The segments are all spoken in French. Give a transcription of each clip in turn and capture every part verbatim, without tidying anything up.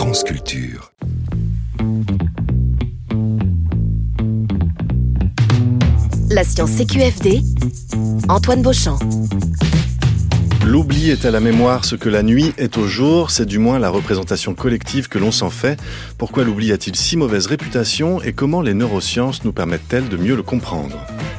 France Culture. La science C Q F D, Antoine Beauchamp. L'oubli est à la mémoire ce que la nuit est au jour, c'est du moins la représentation collective que l'on s'en fait. Pourquoi l'oubli a-t-il si mauvaise réputation et comment les neurosciences nous permettent-elles de mieux le comprendre ?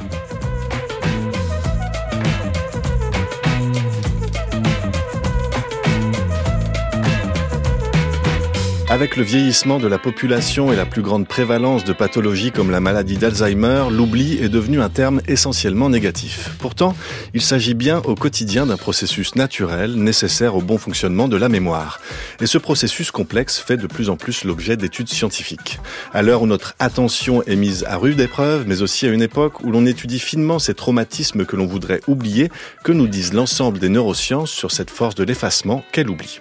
Avec le vieillissement de la population et la plus grande prévalence de pathologies comme la maladie d'Alzheimer, l'oubli est devenu un terme essentiellement négatif. Pourtant, il s'agit bien au quotidien d'un processus naturel nécessaire au bon fonctionnement de la mémoire. Et ce processus complexe fait de plus en plus l'objet d'études scientifiques. À l'heure où notre attention est mise à rude épreuve, mais aussi à une époque où l'on étudie finement ces traumatismes que l'on voudrait oublier, que nous disent l'ensemble des neurosciences sur cette force de l'effacement qu'est l'oubli.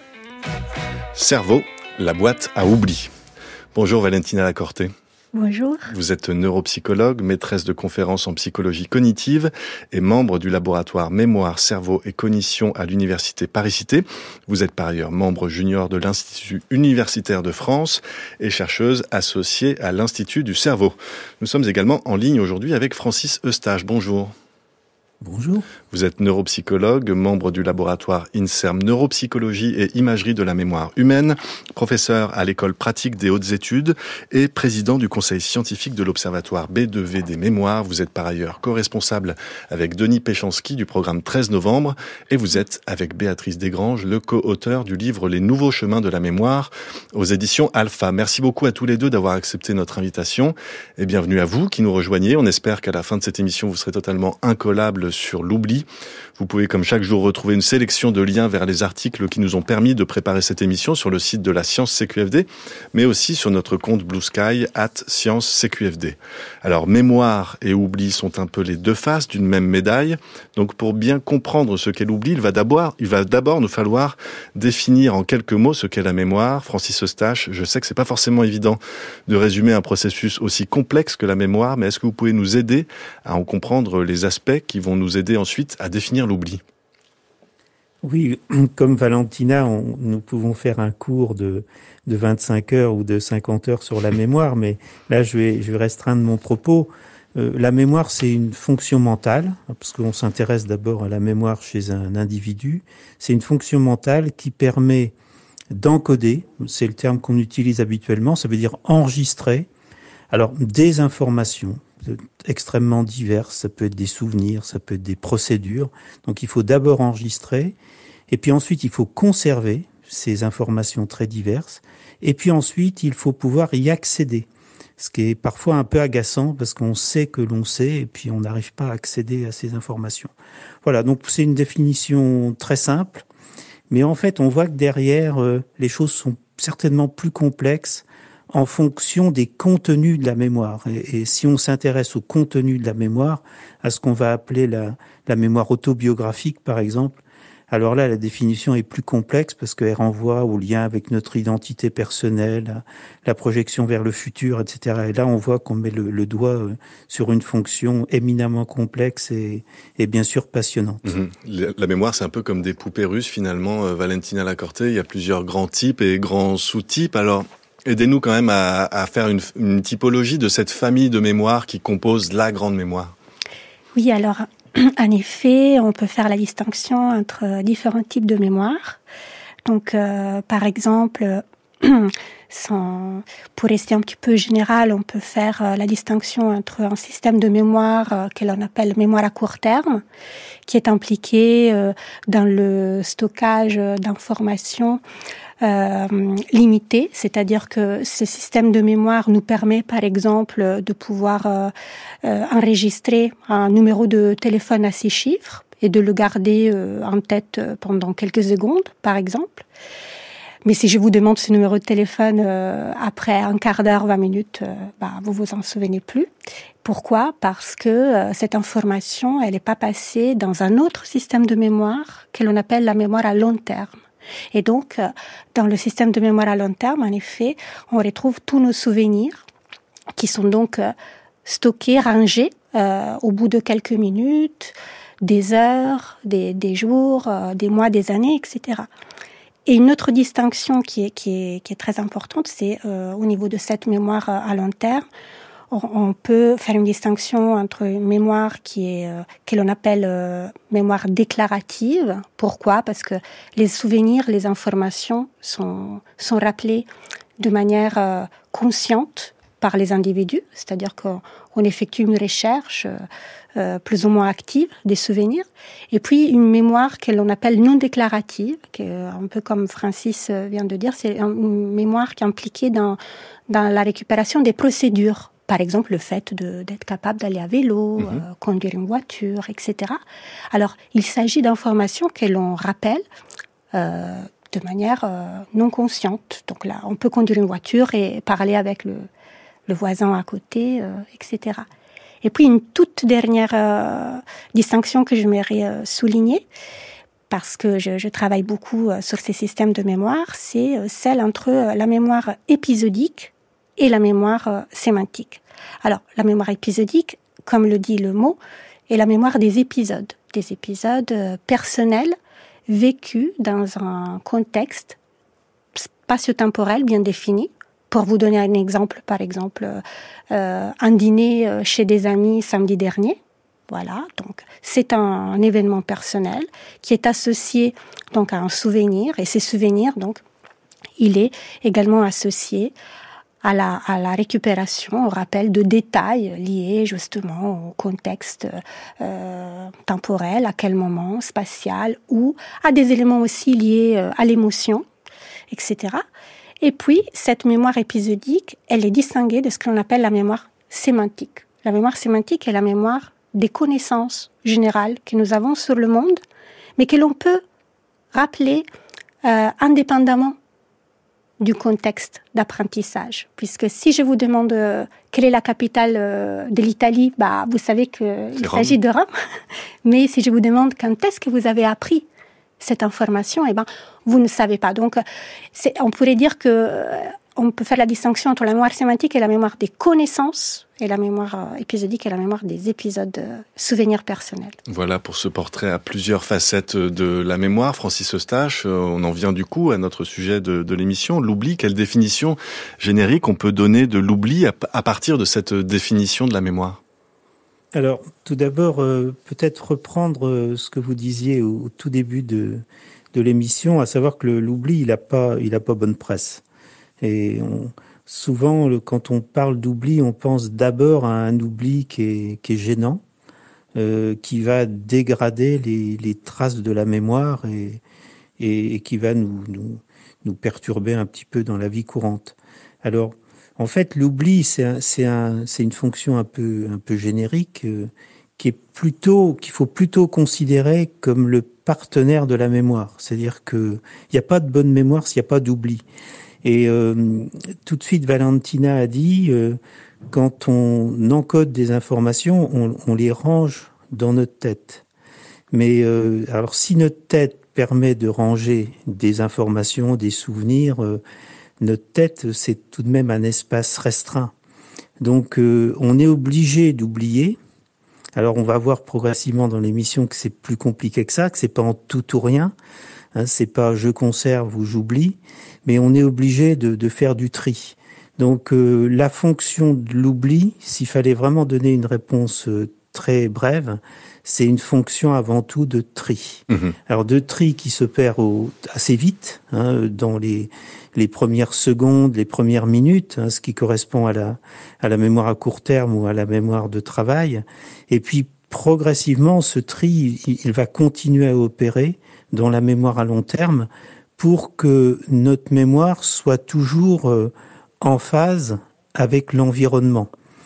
Cerveau, la boîte à oubli. Bonjour Valentina Lacorte. Bonjour. Vous êtes neuropsychologue, maîtresse de conférences en psychologie cognitive et membre du laboratoire Mémoire, Cerveau et Cognition à l'Université Paris-Cité. Vous êtes par ailleurs membre junior de l'Institut universitaire de France et chercheuse associée à l'Institut du cerveau. Nous sommes également en ligne aujourd'hui avec Francis Eustache. Bonjour. Bonjour. Vous êtes neuropsychologue, membre du laboratoire INSERM Neuropsychologie et Imagerie de la mémoire humaine, professeur à l'école pratique des hautes études et président du conseil scientifique de l'Observatoire B deux V des mémoires. Vous êtes par ailleurs co-responsable avec Denis Péchanski du programme treize novembre et vous êtes avec Béatrice Desgranges le co-auteur du livre Les nouveaux chemins de la mémoire aux éditions Alpha. Merci beaucoup à tous les deux d'avoir accepté notre invitation et bienvenue à vous qui nous rejoignez. On espère qu'à la fin de cette émission vous serez totalement incollable sur l'oubli. Vous pouvez comme chaque jour retrouver une sélection de liens vers les articles qui nous ont permis de préparer cette émission sur le site de la Science C Q F D, mais aussi sur notre compte Blue Sky arobase Science C Q F D. Alors mémoire et oubli sont un peu les deux faces d'une même médaille. Donc pour bien comprendre ce qu'est l'oubli, il va d'abord, il va d'abord nous falloir définir en quelques mots ce qu'est la mémoire. Francis Eustache, je sais que c'est pas forcément évident de résumer un processus aussi complexe que la mémoire, mais est-ce que vous pouvez nous aider à en comprendre les aspects qui vont nous aider ensuite à définir l'oubli? Oui, comme Valentina, on, nous pouvons faire un cours de, de vingt-cinq heures ou de cinquante heures sur la mémoire, mais là, je vais, je vais restreindre mon propos. Euh, la mémoire, c'est une fonction mentale, parce qu'on s'intéresse d'abord à la mémoire chez un individu. C'est une fonction mentale qui permet d'encoder, c'est le terme qu'on utilise habituellement, ça veut dire enregistrer, alors des informations extrêmement diverses, ça peut être des souvenirs, ça peut être des procédures. Donc il faut d'abord enregistrer, et puis ensuite il faut conserver ces informations très diverses, et puis ensuite il faut pouvoir y accéder. Ce qui est parfois un peu agaçant parce qu'on sait que l'on sait, et puis on n'arrive pas à accéder à ces informations. Voilà, donc c'est une définition très simple, mais en fait on voit que derrière euh, les choses sont certainement plus complexes en fonction des contenus de la mémoire. Et, et si on s'intéresse au contenu de la mémoire, à ce qu'on va appeler la, la mémoire autobiographique, par exemple, alors là, la définition est plus complexe parce qu'elle renvoie au lien avec notre identité personnelle, la projection vers le futur, et cetera. Et là, on voit qu'on met le, le doigt sur une fonction éminemment complexe et, et bien sûr passionnante. Mmh. La mémoire, c'est un peu comme des poupées russes, finalement, euh, Valentina Lacorte. Il y a plusieurs grands types et grands sous-types. Alors, aidez-nous quand même à, à faire une, une typologie de cette famille de mémoire qui compose la grande mémoire. Oui, alors, en effet, on peut faire la distinction entre différents types de mémoire. Donc, euh, par exemple, sans, pour rester un petit peu général, on peut faire euh, la distinction entre un système de mémoire euh, que l'on appelle mémoire à court terme, qui est impliqué euh, dans le stockage d'informations Euh, limité, c'est-à-dire que ce système de mémoire nous permet, par exemple, de pouvoir euh, euh, enregistrer un numéro de téléphone à six chiffres et de le garder euh, en tête pendant quelques secondes, par exemple. Mais si je vous demande ce numéro de téléphone euh, après un quart d'heure, vingt minutes, euh, bah, vous vous en souvenez plus. Pourquoi ? Parce que euh, cette information, elle n'est pas passée dans un autre système de mémoire que l'on appelle la mémoire à long terme. Et donc, dans le système de mémoire à long terme, en effet, on retrouve tous nos souvenirs qui sont donc stockés, rangés euh, au bout de quelques minutes, des heures, des, des jours, euh, des mois, des années, et cetera. Et une autre distinction qui est, qui est, qui est très importante, c'est euh, au niveau de cette mémoire à long terme, on, on peut faire une distinction entre une mémoire qui est euh, que l'on appelle euh, mémoire déclarative. Pourquoi ? Parce que les souvenirs, les informations sont, sont rappelées de manière euh, consciente par les individus, c'est-à-dire qu'on on effectue une recherche euh, euh, plus ou moins active des souvenirs, et puis une mémoire que l'on appelle non déclarative, qui est un peu comme Francis vient de dire, c'est une mémoire qui est impliquée dans, dans la récupération des procédures. Par exemple, le fait de, d'être capable d'aller à vélo, mmh. euh, conduire une voiture, et cetera. Alors, il s'agit d'informations que l'on rappelle euh, de manière euh, non consciente. Donc là, on peut conduire une voiture et parler avec le le voisin à côté, euh, et cetera. Et puis une toute dernière euh, distinction que j'aimerais euh, souligner, parce que je, je travaille beaucoup euh, sur ces systèmes de mémoire, c'est euh, celle entre euh, la mémoire épisodique et la mémoire euh, sémantique. Alors, la mémoire épisodique, comme le dit le mot, est la mémoire des épisodes, des épisodes euh, personnels vécus dans un contexte spatio-temporel bien défini. Pour vous donner un exemple, par exemple, euh, un dîner chez des amis samedi dernier. Voilà, donc c'est un, un événement personnel qui est associé donc à un souvenir, et ces souvenirs, donc, il est également associé à la, à la récupération, au rappel de détails liés justement au contexte euh, temporel, à quel moment, spatial, ou à des éléments aussi liés euh, à l'émotion, et cetera. Et puis, cette mémoire épisodique, elle est distinguée de ce que l'on appelle la mémoire sémantique. La mémoire sémantique est la mémoire des connaissances générales que nous avons sur le monde, mais que l'on peut rappeler euh, indépendamment du contexte d'apprentissage. Puisque si je vous demande euh, quelle est la capitale euh, de l'Italie, bah, vous savez qu'il s'agit de Rome. Mais si je vous demande quand est-ce que vous avez appris cette information, eh ben, vous ne savez pas. Donc, c'est, on pourrait dire que euh, on peut faire la distinction entre la mémoire sémantique et la mémoire des connaissances, et la mémoire euh, épisodique et la mémoire des épisodes euh, souvenirs personnels. Voilà pour ce portrait à plusieurs facettes de la mémoire. Francis Eustache, on en vient du coup à notre sujet de, de l'émission, l'oubli. Quelle définition générique on peut donner de l'oubli à, à partir de cette définition de la mémoire ? Alors, tout d'abord, euh, peut-être reprendre euh, ce que vous disiez au, au tout début de, de l'émission, à savoir que le, l'oubli, il a pas, il a pas bonne presse. Et on, souvent, le, quand on parle d'oubli, on pense d'abord à un oubli qui est, qui est gênant, euh, qui va dégrader les, les traces de la mémoire et, et, et qui va nous, nous, nous perturber un petit peu dans la vie courante. Alors, en fait, l'oubli, c'est, un, c'est, un, c'est une fonction un peu, un peu générique euh, qui est plutôt, qu'il faut plutôt considérer comme le partenaire de la mémoire. C'est-à-dire qu'il n'y a pas de bonne mémoire s'il n'y a pas d'oubli. Et euh, tout de suite, Valentina a dit, euh, quand on encode des informations, on, on les range dans notre tête. Mais euh, alors, si notre tête permet de ranger des informations, des souvenirs, euh, notre tête, c'est tout de même un espace restreint. Donc, euh, on est obligé d'oublier. Alors, on va voir progressivement dans l'émission que c'est plus compliqué que ça, que c'est pas en tout ou rien. Hein, c'est pas je conserve ou j'oublie, mais on est obligé de, de faire du tri. Donc, euh, la fonction de l'oubli, s'il fallait vraiment donner une réponse euh, très brève, c'est une fonction avant tout de tri. Mmh. Alors, de tri qui s'opère au, assez vite, hein, dans les les premières secondes, les premières minutes, hein, ce qui correspond à la à la mémoire à court terme ou à la mémoire de travail. Et puis progressivement, ce tri, il, il va continuer à opérer dans la mémoire à long terme pour que notre mémoire soit toujours euh, en phase avec l'environnement.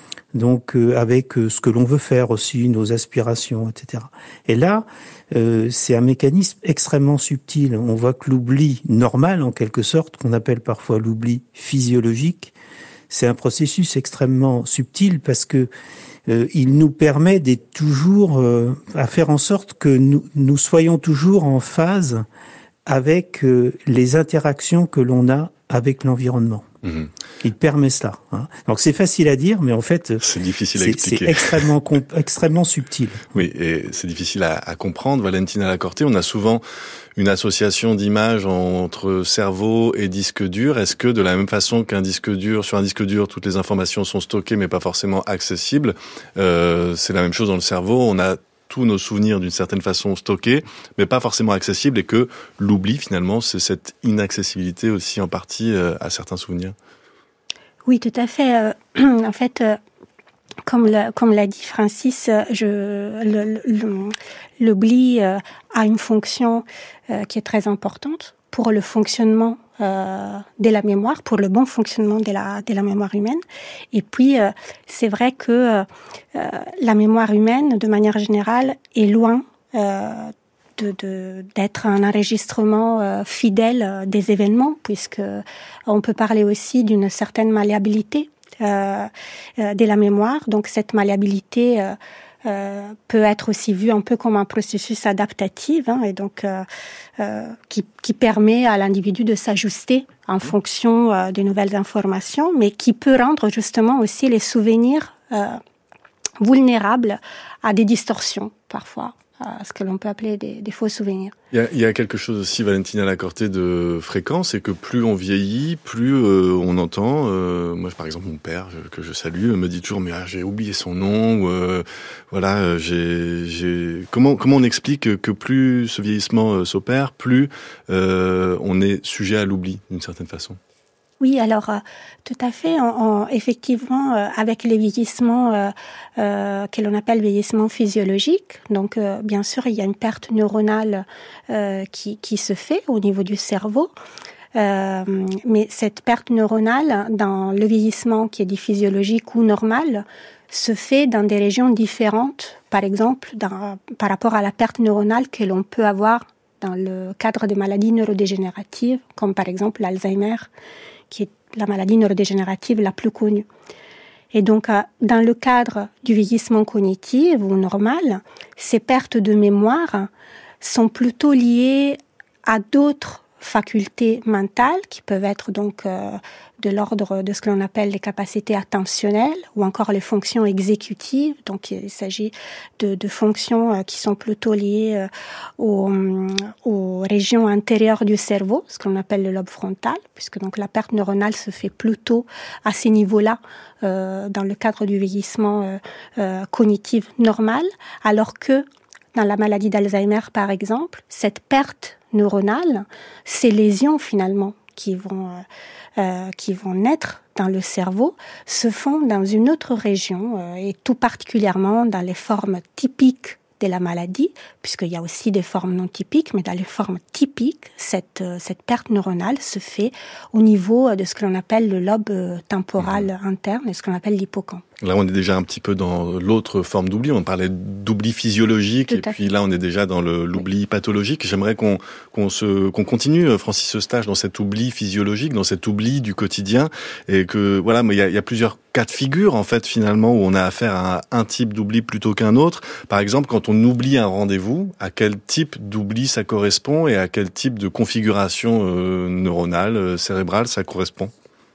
Donc euh, avec euh, ce que l'on veut faire aussi, nos aspirations, et cetera. Et là, euh, c'est un mécanisme extrêmement subtil. On voit que l'oubli normal, en quelque sorte, qu'on appelle parfois l'oubli physiologique, c'est un processus extrêmement subtil parce que euh, il nous permet d'être toujours, euh, à faire en sorte que nous, nous soyons toujours en phase avec euh, les interactions que l'on a avec l'environnement. Mmh. Il permet cela. Hein. Donc c'est facile à dire, mais en fait, c'est difficile c'est, à expliquer. C'est extrêmement, comp- extrêmement subtil. Oui, et c'est difficile à, à comprendre. Valentina Lacorte, on a souvent une association d'images entre cerveau et disque dur. Est-ce que de la même façon qu'un disque dur, sur un disque dur, toutes les informations sont stockées mais pas forcément accessibles, euh, c'est la même chose dans le cerveau. On a tous nos souvenirs d'une certaine façon stockés, mais pas forcément accessibles, et que l'oubli, finalement, c'est cette inaccessibilité aussi en partie euh, à certains souvenirs. Oui, tout à fait. Euh, en fait, euh, comme, le, comme l'a dit Francis, je, le, le, l'oubli euh, a une fonction euh, qui est très importante pour le fonctionnement euh, de la mémoire, pour le bon fonctionnement de la, de la mémoire humaine. Et puis, euh, c'est vrai que euh, la mémoire humaine, de manière générale, est loin euh, de, de, d'être un enregistrement euh, fidèle euh, des événements, puisque on peut parler aussi d'une certaine malléabilité euh, euh, de la mémoire. Donc, cette malléabilité euh, Euh, peut être aussi vu un peu comme un processus adaptatif, hein, et donc euh, euh, qui, qui permet à l'individu de s'ajuster en fonction euh, des nouvelles informations, mais qui peut rendre justement aussi les souvenirs euh, vulnérables à des distorsions parfois, à ce que l'on peut appeler des, des faux souvenirs. Il y, a, il y a quelque chose aussi, Valentina Lacorte, de fréquent, c'est que plus on vieillit, plus euh, on entend. Euh, moi, par exemple, mon père, je, que je salue, me dit toujours, mais ah, j'ai oublié son nom. Ou, euh, voilà, j'ai, j'ai. Comment, comment on explique que plus ce vieillissement euh, s'opère, plus euh, on est sujet à l'oubli, d'une certaine façon? Oui, alors euh, tout à fait. En, en, effectivement, euh, avec le vieillissement euh, euh, que l'on appelle vieillissement physiologique, donc euh, bien sûr, il y a une perte neuronale euh, qui, qui se fait au niveau du cerveau. Euh, mais cette perte neuronale, dans le vieillissement qui est dit physiologique ou normal, se fait dans des régions différentes. Par exemple, dans, par rapport à la perte neuronale que l'on peut avoir dans le cadre des maladies neurodégénératives, comme par exemple l'Alzheimer, qui est la maladie neurodégénérative la plus connue. Et donc, dans le cadre du vieillissement cognitif ou normal, ces pertes de mémoire sont plutôt liées à d'autres facultés mentales qui peuvent être donc euh, de l'ordre de ce que l'on appelle les capacités attentionnelles ou encore les fonctions exécutives. Donc, il s'agit de, de fonctions euh, qui sont plutôt liées euh, aux, aux régions antérieures du cerveau, ce que l'on appelle le lobe frontal, puisque donc la perte neuronale se fait plutôt à ces niveaux-là euh, dans le cadre du vieillissement euh, euh, cognitif normal, alors que dans la maladie d'Alzheimer, par exemple, cette perte neuronale, ces lésions finalement qui vont, euh, euh, qui vont naître dans le cerveau, se font dans une autre région, euh, et tout particulièrement dans les formes typiques de la maladie, puisqu'il y a aussi des formes non typiques, mais dans les formes typiques, cette, euh, cette perte neuronale se fait au niveau de ce que l'on appelle le lobe temporal interne et ce qu'on appelle l'hippocampe. Là, on est déjà un petit peu dans l'autre forme d'oubli. On parlait d'oubli physiologique, et puis là, on est déjà dans le, l'oubli oui. pathologique. J'aimerais qu'on, qu'on se, qu'on continue, Francis Eustache, dans cet oubli physiologique, dans cet oubli du quotidien, et que voilà, mais il y a, il y a plusieurs cas de figure en fait finalement où on a affaire à un type d'oubli plutôt qu'un autre. Par exemple, quand on oublie un rendez-vous, à quel type d'oubli ça correspond et à quel type de configuration euh, neuronale, euh, cérébrale ça correspond?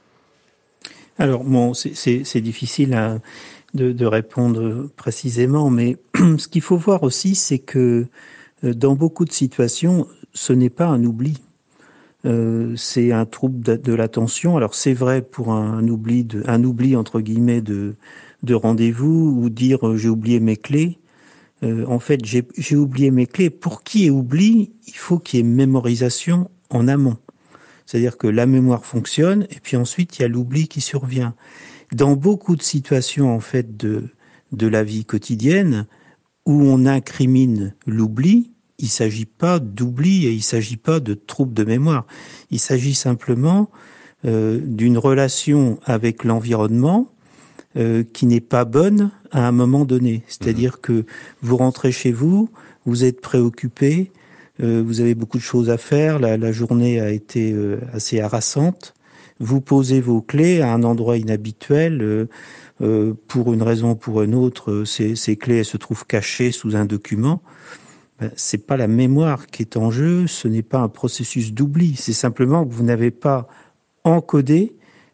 Alors bon, c'est, c'est, c'est difficile à, de, de répondre précisément, mais ce qu'il faut voir aussi, c'est que dans beaucoup de situations, ce n'est pas un oubli. Euh, c'est un trouble de, de l'attention. Alors c'est vrai pour un, un oubli, de, un oubli entre guillemets de, de rendez-vous ou dire euh, j'ai oublié mes clés. Euh, en fait, j'ai, j'ai oublié mes clés. Pour qu'il y ait oubli, il faut qu'il y ait mémorisation en amont. C'est-à-dire que la mémoire fonctionne et puis ensuite il y a l'oubli qui survient. Dans beaucoup de situations en fait de de la vie quotidienne où on incrimine l'oubli, il s'agit pas d'oubli et il s'agit pas de trouble de mémoire. Il s'agit simplement euh, d'une relation avec l'environnement euh, qui n'est pas bonne à un moment donné. C'est-à-dire que vous rentrez chez vous, vous êtes préoccupé. Euh, vous avez beaucoup de choses à faire, la, la journée a été euh, assez harassante. Vous posez vos clés à un endroit inhabituel, euh, euh, pour une raison ou pour une autre, ces, ces clés elles se trouvent cachées sous un document. Ben, c'est pas la mémoire qui est en jeu, ce n'est pas un processus d'oubli, c'est simplement que vous n'avez pas encodé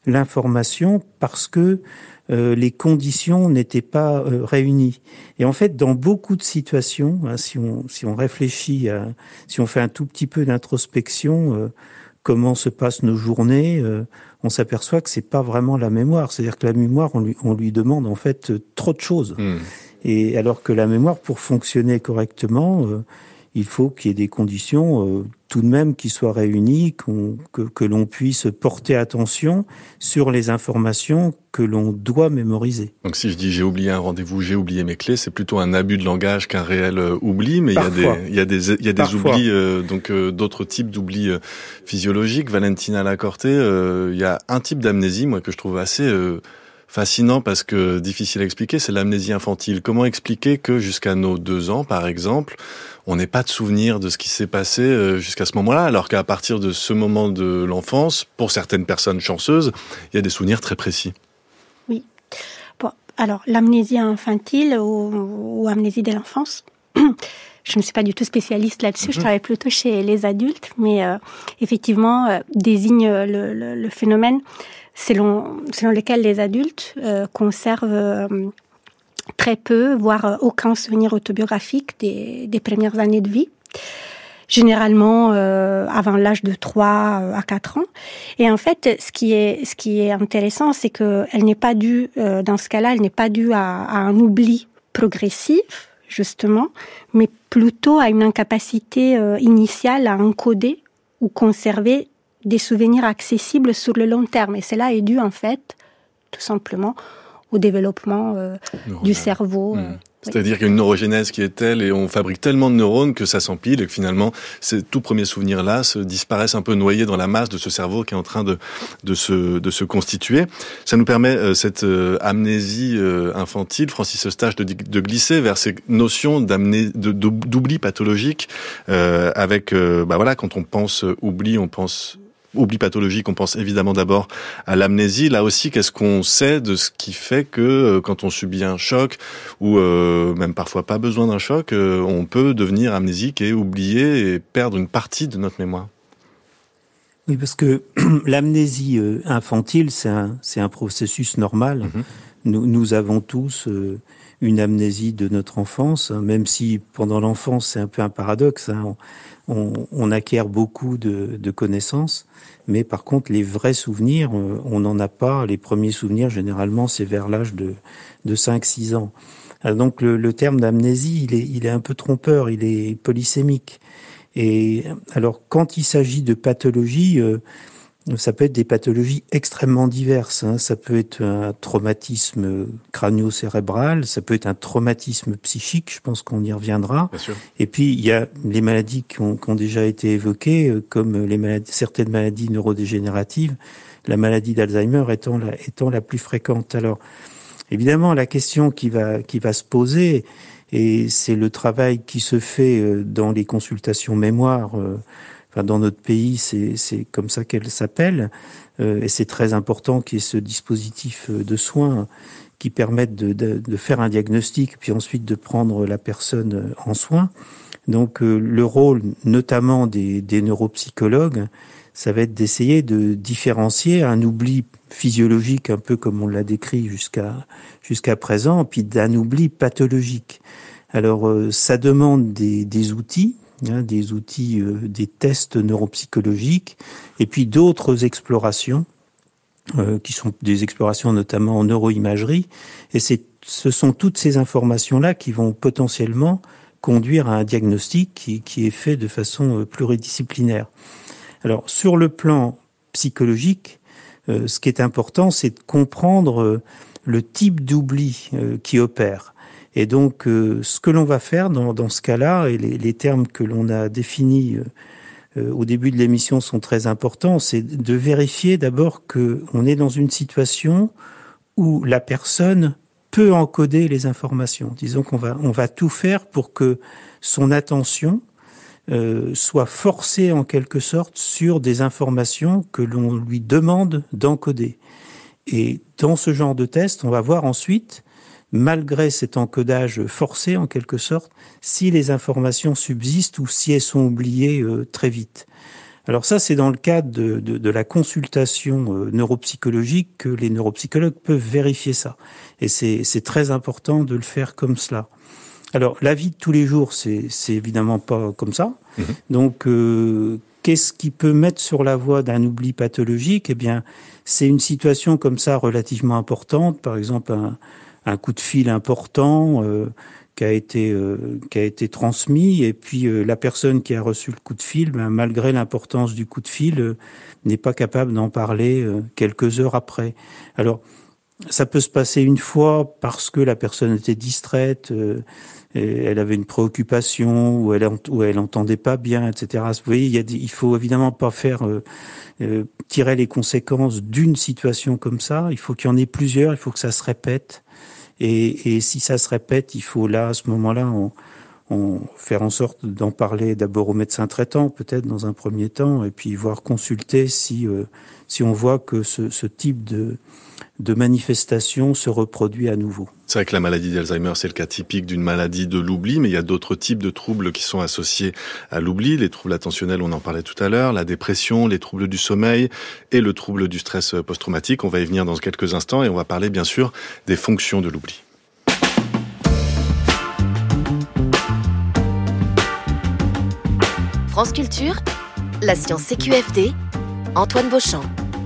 l'information parce que euh, les conditions n'étaient pas euh, réunies. Et en fait, dans beaucoup de situations, hein, si on si on réfléchit, à, si on fait un tout petit peu d'introspection, euh, comment se passent nos journées, euh, on s'aperçoit que c'est pas vraiment la mémoire. C'est-à-dire que la mémoire, on lui on lui demande en fait trop de choses. Mmh. Et alors que la mémoire, pour fonctionner correctement, euh, il faut qu'il y ait des conditions euh, tout de même qui soient réunies, qu'on, que, que l'on puisse porter attention sur les informations que l'on doit mémoriser. Donc si je dis j'ai oublié un rendez-vous, j'ai oublié mes clés, c'est plutôt un abus de langage qu'un réel euh, oubli, mais Parfois. il y a des il y a des il y a des Parfois. oublis euh, donc euh, d'autres types d'oublis euh, physiologiques. Valentina Lacorte, euh, il y a un type d'amnésie moi que je trouve assez euh, fascinant parce que difficile à expliquer, c'est l'amnésie infantile. Comment expliquer que jusqu'à nos deux ans, par exemple, on n'ait pas de souvenir de ce qui s'est passé jusqu'à ce moment-là, alors qu'à partir de ce moment de l'enfance, pour certaines personnes chanceuses, il y a des souvenirs très précis. Oui. Bon, alors, l'amnésie infantile ou, ou amnésie de l'enfance, je ne suis pas du tout spécialiste là-dessus, mmh. je travaille plutôt chez les adultes, mais euh, effectivement, euh, désigne le, le, le phénomène selon, selon lequel les adultes euh, conservent euh, très peu, voire aucun souvenir autobiographique des, des premières années de vie, généralement euh, avant l'âge de trois à quatre ans. Et en fait, ce qui est, ce qui est intéressant, c'est qu'elle n'est pas due, euh, dans ce cas-là, elle n'est pas due à, à un oubli progressif, justement, mais plutôt à une incapacité euh, initiale à encoder ou conserver des souvenirs accessibles sur le long terme. Et cela est dû, en fait, tout simplement, au développement euh, du cerveau. Mmh. Euh, C'est-à-dire oui. qu'il y a une neurogénèse qui est telle et on fabrique tellement de neurones que ça s'empile et que finalement, ces tout premiers souvenirs-là se disparaissent un peu noyés dans la masse de ce cerveau qui est en train de, de, se, de se constituer. Ça nous permet, euh, cette euh, amnésie euh, infantile, Francis Eustache, de, de glisser vers ces notions d'amné, de, d'oubli pathologique euh, avec, euh, bah voilà, quand on pense oubli, on pense... oubli pathologique, on pense évidemment d'abord à l'amnésie. Là aussi, qu'est-ce qu'on sait de ce qui fait que euh, quand on subit un choc, ou euh, même parfois pas besoin d'un choc, euh, on peut devenir amnésique et oublier et perdre une partie de notre mémoire? Oui, parce que l'amnésie euh, infantile, c'est un, c'est un processus normal. Mm-hmm. Nous, nous avons tous euh, une amnésie de notre enfance, hein, même si pendant l'enfance, c'est un peu un paradoxe. Hein, on, on, on acquiert beaucoup de, de connaissances, mais par contre, les vrais souvenirs, euh, on n'en a pas. Les premiers souvenirs, généralement, c'est vers l'âge de, de cinq six ans. Alors donc, le, le terme d'amnésie, il est, il est un peu trompeur, il est polysémique. Et alors, quand il s'agit de pathologie, euh, ça peut être des pathologies extrêmement diverses. Hein. Ça peut être un traumatisme crânio-cérébral, ça peut être un traumatisme psychique, je pense qu'on y reviendra. Bien sûr. Et puis, il y a les maladies qui ont, qui ont déjà été évoquées, comme les maladies, certaines maladies neurodégénératives, la maladie d'Alzheimer étant la, étant la plus fréquente. Alors, évidemment, la question qui va, qui va se poser, et c'est le travail qui se fait dans les consultations mémoire, enfin dans notre pays, c'est, c'est comme ça qu'elle s'appelle, et c'est très important qu'il y ait ce dispositif de soins qui permette de, de, de faire un diagnostic, puis ensuite de prendre la personne en soins. Donc le rôle notamment des, des neuropsychologues, ça va être d'essayer de différencier un oubli physiologique, un peu comme on l'a décrit jusqu'à jusqu'à présent, puis d'un oubli pathologique. Alors, euh, ça demande des, des outils, hein, des outils, euh, des tests neuropsychologiques, et puis d'autres explorations, euh, qui sont des explorations notamment en neuroimagerie, et c'est, ce sont toutes ces informations-là qui vont potentiellement conduire à un diagnostic qui, qui est fait de façon pluridisciplinaire. Alors, sur le plan psychologique, euh, ce qui est important, c'est de comprendre euh, le type d'oubli euh, qui opère. Et donc, euh, ce que l'on va faire dans, dans ce cas-là, et les, les termes que l'on a définis euh, euh, au début de l'émission sont très importants, c'est de vérifier d'abord qu'on est dans une situation où la personne peut encoder les informations. Disons qu'on va, on va tout faire pour que son attention Euh, soit forcé en quelque sorte sur des informations que l'on lui demande d'encoder. Et dans ce genre de test, on va voir ensuite, malgré cet encodage forcé en quelque sorte, si les informations subsistent ou si elles sont oubliées euh, très vite. Alors ça, c'est dans le cadre de, de, de la consultation euh, neuropsychologique que les neuropsychologues peuvent vérifier ça. Et c'est, c'est très important de le faire comme cela. Alors, la vie de tous les jours, c'est, c'est évidemment pas comme ça. Mmh. Donc, euh, qu'est-ce qui peut mettre sur la voie d'un oubli pathologique ? Eh bien, c'est une situation comme ça relativement importante. Par exemple, un, un coup de fil important euh, qui a été euh, qui a été transmis, et puis euh, la personne qui a reçu le coup de fil, ben, malgré l'importance du coup de fil, euh, n'est pas capable d'en parler euh, quelques heures après. Alors, ça peut se passer une fois parce que la personne était distraite, euh, et elle avait une préoccupation, ou elle ou elle entendait pas bien, et cetera. Vous voyez, il y a des, il faut évidemment pas faire euh, euh, tirer les conséquences d'une situation comme ça. Il faut qu'il y en ait plusieurs. Il faut que ça se répète. Et, et si ça se répète, il faut là, à ce moment-là, on, on faire en sorte d'en parler d'abord au médecin traitant, peut-être dans un premier temps, et puis voir consulter si euh, si on voit que ce, ce type de de manifestation se reproduit à nouveau. C'est vrai que la maladie d'Alzheimer, c'est le cas typique d'une maladie de l'oubli, mais il y a d'autres types de troubles qui sont associés à l'oubli. Les troubles attentionnels, on en parlait tout à l'heure, la dépression, les troubles du sommeil et le trouble du stress post-traumatique. On va y venir dans quelques instants et on va parler bien sûr des fonctions de l'oubli. France Culture, la science C Q F D, Antoine Beauchamp.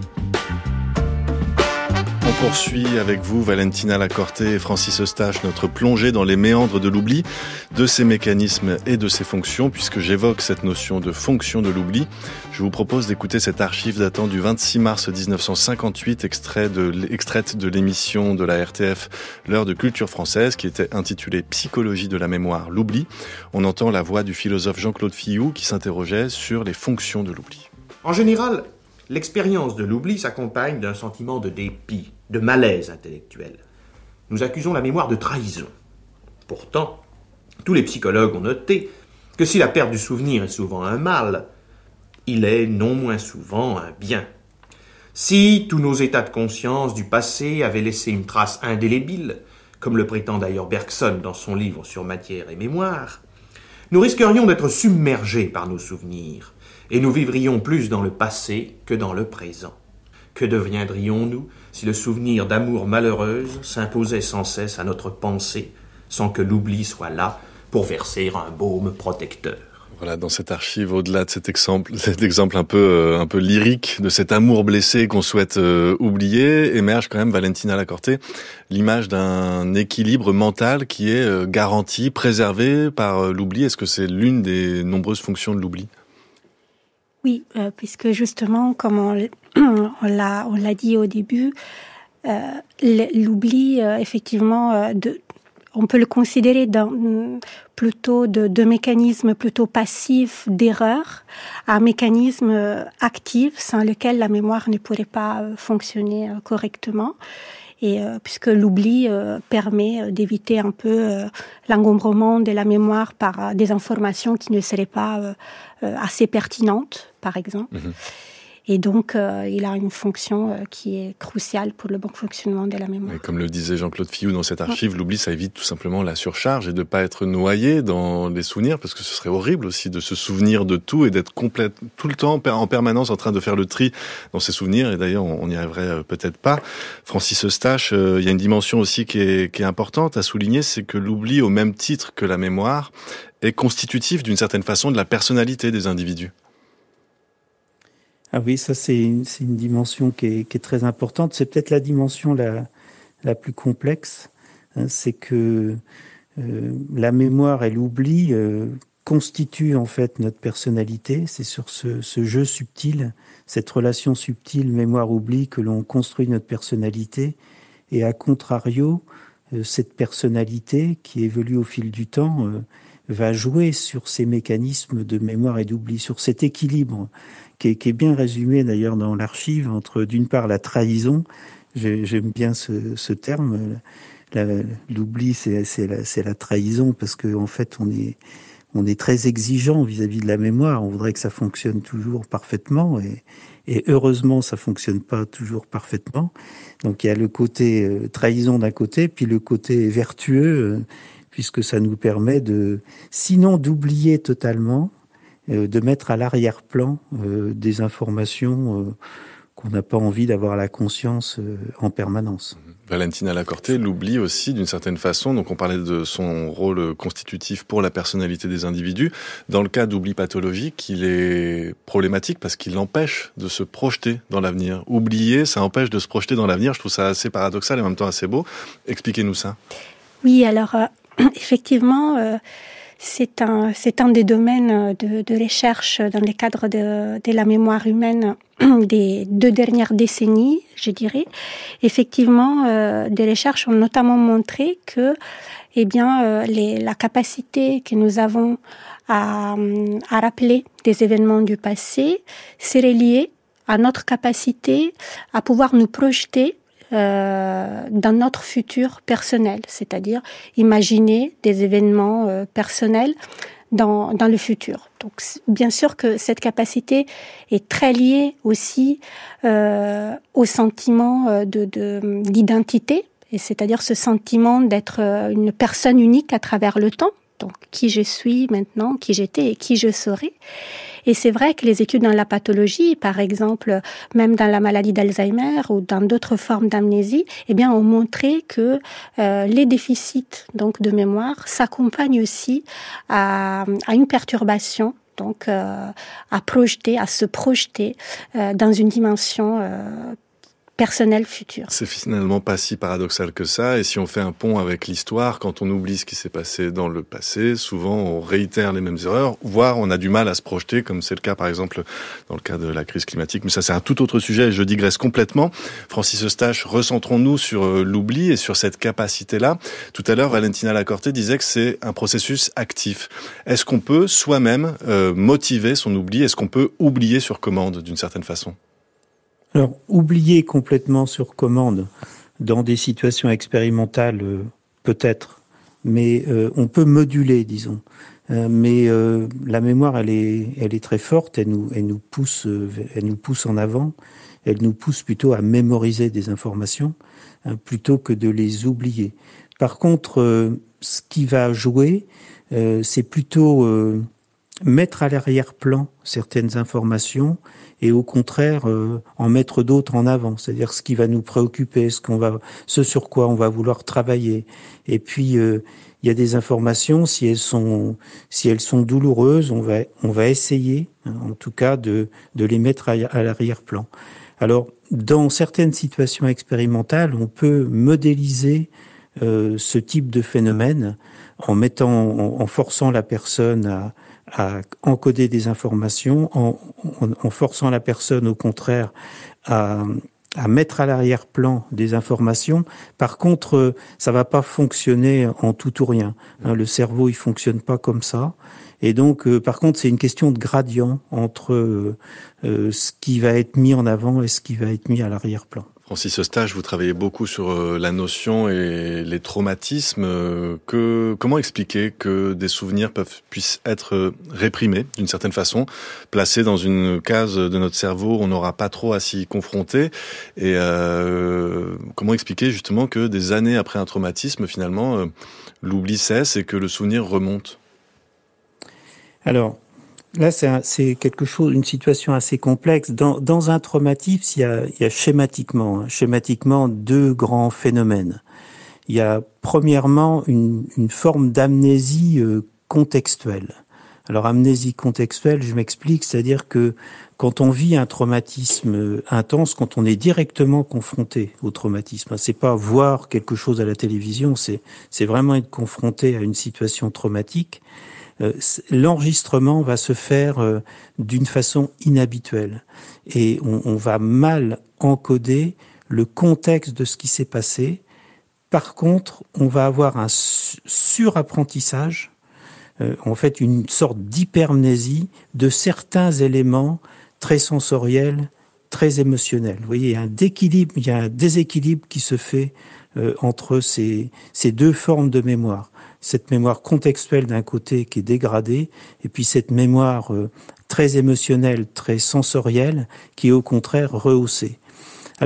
On poursuit avec vous, Valentina Lacorte et Francis Eustache, notre plongée dans les méandres de l'oubli, de ses mécanismes et de ses fonctions, puisque j'évoque cette notion de fonction de l'oubli. Je vous propose d'écouter cette archive datant du vingt-six mars dix-neuf cent cinquante-huit, extrait de, extraite de l'émission de la R T F L'heure de culture française, qui était intitulée Psychologie de la mémoire, l'oubli. On entend la voix du philosophe Jean-Claude Filloux qui s'interrogeait sur les fonctions de l'oubli. En général, l'expérience de l'oubli s'accompagne d'un sentiment de dépit, de malaise intellectuel. Nous accusons la mémoire de trahison. Pourtant, tous les psychologues ont noté que si la perte du souvenir est souvent un mal, il est non moins souvent un bien. Si tous nos états de conscience du passé avaient laissé une trace indélébile, comme le prétend d'ailleurs Bergson dans son livre sur matière et mémoire, nous risquerions d'être submergés par nos souvenirs, et nous vivrions plus dans le passé que dans le présent. Que deviendrions-nous si le souvenir d'amour malheureuse s'imposait sans cesse à notre pensée, sans que l'oubli soit là pour verser un baume protecteur? Voilà, dans cette archive, au-delà de cet exemple, cet exemple un peu, euh, un peu lyrique de cet amour blessé qu'on souhaite euh, oublier, émerge quand même, Valentina Lacorte, l'image d'un équilibre mental qui est euh, garanti, préservé par euh, l'oubli. Est-ce que c'est l'une des nombreuses fonctions de l'oubli ? Oui, euh, puisque justement, comme on, on, l'a, on l'a dit au début, euh, l'oubli, euh, effectivement, euh, de, on peut le considérer d'un, plutôt de, de mécanisme plutôt passif d'erreur à un mécanisme actif sans lequel la mémoire ne pourrait pas fonctionner correctement. Et euh, puisque l'oubli euh, permet d'éviter un peu euh, l'engombrement de la mémoire par euh, des informations qui ne seraient pas euh, euh, assez pertinentes, par exemple. Mmh. Et donc, euh, il a une fonction euh, qui est cruciale pour le bon fonctionnement de la mémoire. Et comme le disait Jean-Claude Filloux dans cette archive, ouais. L'oubli, ça évite tout simplement la surcharge et de ne pas être noyé dans les souvenirs, parce que ce serait horrible aussi de se souvenir de tout et d'être complète, tout le temps, en permanence, en train de faire le tri dans ses souvenirs. Et d'ailleurs, on n'y arriverait peut-être pas. Francis Eustache, euh, il y a une dimension aussi qui est, qui est importante à souligner, c'est que l'oubli, au même titre que la mémoire, est constitutif d'une certaine façon de la personnalité des individus. Ah oui, ça c'est une, c'est une dimension qui est, qui est très importante. C'est peut-être la dimension la, la plus complexe. Hein, c'est que euh, la mémoire et l'oubli euh, constituent en fait notre personnalité. C'est sur ce, ce jeu subtil, cette relation subtile mémoire-oubli que l'on construit notre personnalité. Et à contrario, euh, cette personnalité qui évolue au fil du temps euh, va jouer sur ces mécanismes de mémoire et d'oubli, sur cet équilibre qui est, qui est bien résumé d'ailleurs dans l'archive entre d'une part la trahison, j'aime bien ce, ce terme, la, l'oubli c'est, c'est, la, c'est la trahison parce que en fait on est on est très exigeant vis-à-vis de la mémoire, on voudrait que ça fonctionne toujours parfaitement et, et heureusement ça fonctionne pas toujours parfaitement. Donc il y a le côté euh, trahison d'un côté, puis le côté vertueux euh, puisque ça nous permet de sinon d'oublier totalement, euh, de mettre à l'arrière-plan euh, des informations euh, qu'on n'a pas envie d'avoir à la conscience euh, en permanence. Valentina Lacorté l'oublie aussi d'une certaine façon. Donc on parlait de son rôle constitutif pour la personnalité des individus. Dans le cas d'oubli pathologique, il est problématique parce qu'il l'empêche de se projeter dans l'avenir. Oublier, ça empêche de se projeter dans l'avenir. Je trouve ça assez paradoxal et en même temps assez beau. Expliquez-nous ça. Oui, alors euh, effectivement, euh, c'est un c'est un des domaines de, de recherche dans le cadre de, de la mémoire humaine des deux dernières décennies, je dirais. Effectivement, euh, des recherches ont notamment montré que, eh bien, euh, les, la capacité que nous avons à, à rappeler des événements du passé serait liée à notre capacité à pouvoir nous projeter Euh, dans notre futur personnel, c'est-à-dire imaginer des événements euh, personnels dans, dans le futur. Donc, bien sûr que cette capacité est très liée aussi euh, au sentiment de, de, d'identité, et c'est-à-dire ce sentiment d'être une personne unique à travers le temps, donc qui je suis maintenant, qui j'étais et qui je serai. Et c'est vrai que les études dans la pathologie, par exemple, même dans la maladie d'Alzheimer ou dans d'autres formes d'amnésie, eh bien, ont montré que euh, les déficits donc de mémoire s'accompagnent aussi à, à une perturbation, donc euh, à projeter, à se projeter euh, dans une dimension euh, personnel futur. C'est finalement pas si paradoxal que ça, et si on fait un pont avec l'histoire, quand on oublie ce qui s'est passé dans le passé, souvent on réitère les mêmes erreurs, voire on a du mal à se projeter, comme c'est le cas par exemple dans le cas de la crise climatique, mais ça c'est un tout autre sujet et je digresse complètement. Francis Eustache, recentrons-nous sur l'oubli et sur cette capacité-là. Tout à l'heure, Valentina Lacorté disait que c'est un processus actif. Est-ce qu'on peut soi-même euh, motiver son oubli? Est-ce qu'on peut oublier sur commande d'une certaine façon? Alors, oublier complètement sur commande dans des situations expérimentales, euh, peut-être, mais euh, on peut moduler, disons. Euh, mais euh, la mémoire, elle est, elle est très forte. Elle nous, elle nous pousse, euh, elle nous pousse en avant. Elle nous pousse plutôt à mémoriser des informations hein, plutôt que de les oublier. Par contre, euh, ce qui va jouer, euh, c'est plutôt euh, mettre à l'arrière-plan certaines informations et au contraire euh, en mettre d'autres en avant, c'est-à-dire ce qui va nous préoccuper, ce qu'on va, ce sur quoi on va vouloir travailler. Et puis euh, il y a des informations, si elles sont si elles sont douloureuses, on va on va essayer, hein, en tout cas de de les mettre à, à l'arrière-plan. Alors dans certaines situations expérimentales, on peut modéliser euh, ce type de phénomène en mettant en, en forçant la personne à à encoder des informations, en, en, en forçant la personne, au contraire, à, à mettre à l'arrière-plan des informations. Par contre, ça va pas fonctionner en tout ou rien. Hein, le cerveau, il fonctionne pas comme ça. Et donc, euh, par contre, c'est une question de gradient entre euh, euh, ce qui va être mis en avant et ce qui va être mis à l'arrière-plan. Francis Eustache, vous travaillez beaucoup sur la notion et les traumatismes. Que, comment expliquer que des souvenirs peuvent, puissent être réprimés d'une certaine façon, placés dans une case de notre cerveau où on n'aura pas trop à s'y confronter? Et euh, comment expliquer justement que des années après un traumatisme, finalement, l'oubli cesse et que le souvenir remonte? Alors, là, c'est, un, c'est quelque chose, une situation assez complexe. Dans, dans un traumatisme, il y a, il y a schématiquement, hein, schématiquement deux grands phénomènes. Il y a premièrement une, une forme d'amnésie euh, contextuelle. Alors, amnésie contextuelle, je m'explique, c'est-à-dire que quand on vit un traumatisme intense, quand on est directement confronté au traumatisme, c'est pas voir quelque chose à la télévision, c'est, c'est vraiment être confronté à une situation traumatique. L'enregistrement va se faire d'une façon inhabituelle et on, on va mal encoder le contexte de ce qui s'est passé. Par contre, on va avoir un surapprentissage, euh, en fait une sorte d'hypermnésie de certains éléments très sensoriels, très émotionnels. Vous voyez, il y a un déséquilibre, il y a un déséquilibre qui se fait euh, entre ces, ces deux formes de mémoire. Cette mémoire contextuelle d'un côté qui est dégradée, et puis cette mémoire euh, très émotionnelle, très sensorielle, qui est au contraire rehaussée. Alors,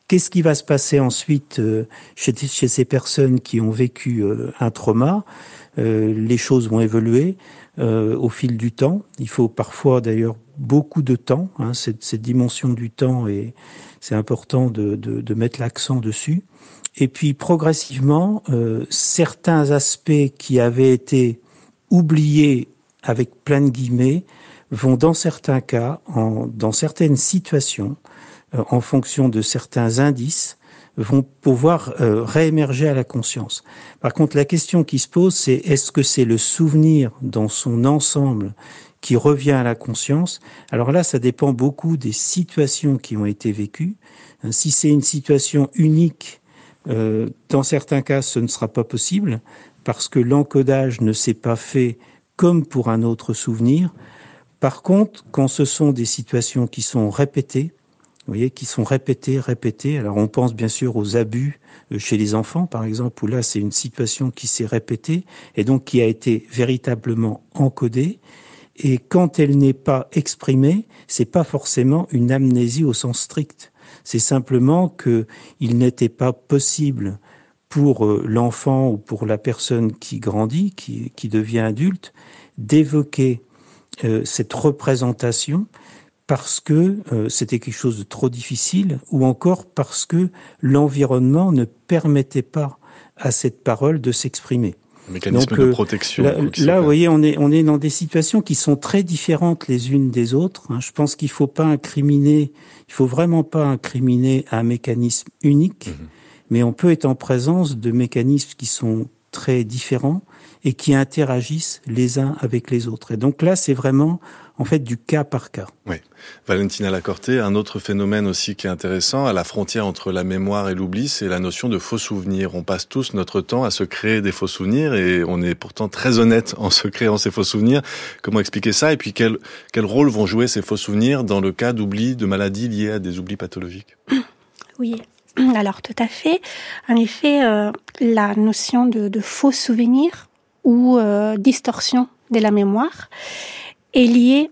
qu'est-ce qui va se passer ensuite euh, chez, chez ces personnes qui ont vécu euh, un trauma? euh, Les choses vont évoluer euh, au fil du temps. Il faut parfois d'ailleurs beaucoup de temps, hein, cette, cette dimension du temps, et c'est important de, de, de mettre l'accent dessus. Et puis progressivement, euh, certains aspects qui avaient été oubliés avec plein de guillemets vont dans certains cas, en, dans certaines situations, euh, en fonction de certains indices, vont pouvoir euh, réémerger à la conscience. Par contre, la question qui se pose, c'est est-ce que c'est le souvenir dans son ensemble qui revient à la conscience? Alors là, ça dépend beaucoup des situations qui ont été vécues. Si c'est une situation unique, euh, dans certains cas, ce ne sera pas possible parce que l'encodage ne s'est pas fait comme pour un autre souvenir. Par contre, quand ce sont des situations qui sont répétées, vous voyez, qui sont répétées, répétées. Alors, on pense bien sûr aux abus chez les enfants, par exemple, où là, c'est une situation qui s'est répétée et donc qui a été véritablement encodée. Et quand elle n'est pas exprimée, c'est pas forcément une amnésie au sens strict. C'est simplement que il n'était pas possible pour l'enfant ou pour la personne qui grandit, qui, qui devient adulte, d'évoquer euh, cette représentation parce que euh, c'était quelque chose de trop difficile, ou encore parce que l'environnement ne permettait pas à cette parole de s'exprimer. Un mécanisme Donc, de euh, protection. Là, là vous voyez, on est, on est dans des situations qui sont très différentes les unes des autres. Hein. Je pense qu'il faut pas incriminer, il faut vraiment pas incriminer un mécanisme unique, mmh. mais on peut être en présence de mécanismes qui sont très différents et qui interagissent les uns avec les autres. Et donc là, c'est vraiment, en fait, du cas par cas. Oui. Valentina Lacorte, un autre phénomène aussi qui est intéressant, à la frontière entre la mémoire et l'oubli, c'est la notion de faux souvenirs. On passe tous notre temps à se créer des faux souvenirs et on est pourtant très honnête en se créant ces faux souvenirs. Comment expliquer ça? Et puis, quel, quel rôle vont jouer ces faux souvenirs dans le cas d'oubli, de maladies liées à des oublis pathologiques? Oui. Alors, tout à fait. En effet, euh, la notion de, de faux souvenirs ou euh, distorsion de la mémoire est liée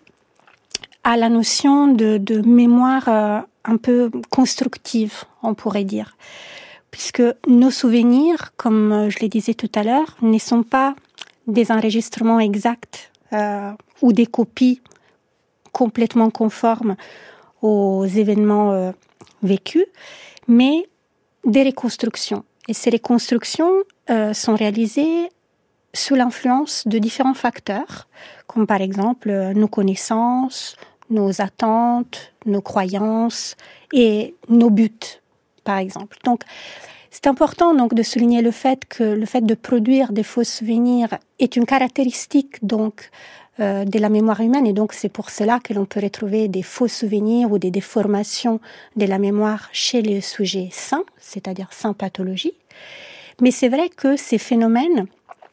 à la notion de, de mémoire euh, un peu constructive, on pourrait dire. Puisque nos souvenirs, comme je le disais tout à l'heure, ne sont pas des enregistrements exacts euh, ou des copies complètement conformes aux événements euh, vécus, mais des reconstructions. Et ces reconstructions euh, sont réalisées sous l'influence de différents facteurs, comme par exemple euh, nos connaissances, nos attentes, nos croyances et nos buts, par exemple. Donc, c'est important donc de souligner le fait que le fait de produire des faux souvenirs est une caractéristique donc euh, de la mémoire humaine, et donc c'est pour cela que l'on peut retrouver des faux souvenirs ou des déformations de la mémoire chez les sujets sains, c'est-à-dire sans pathologie. Mais c'est vrai que ces phénomènes,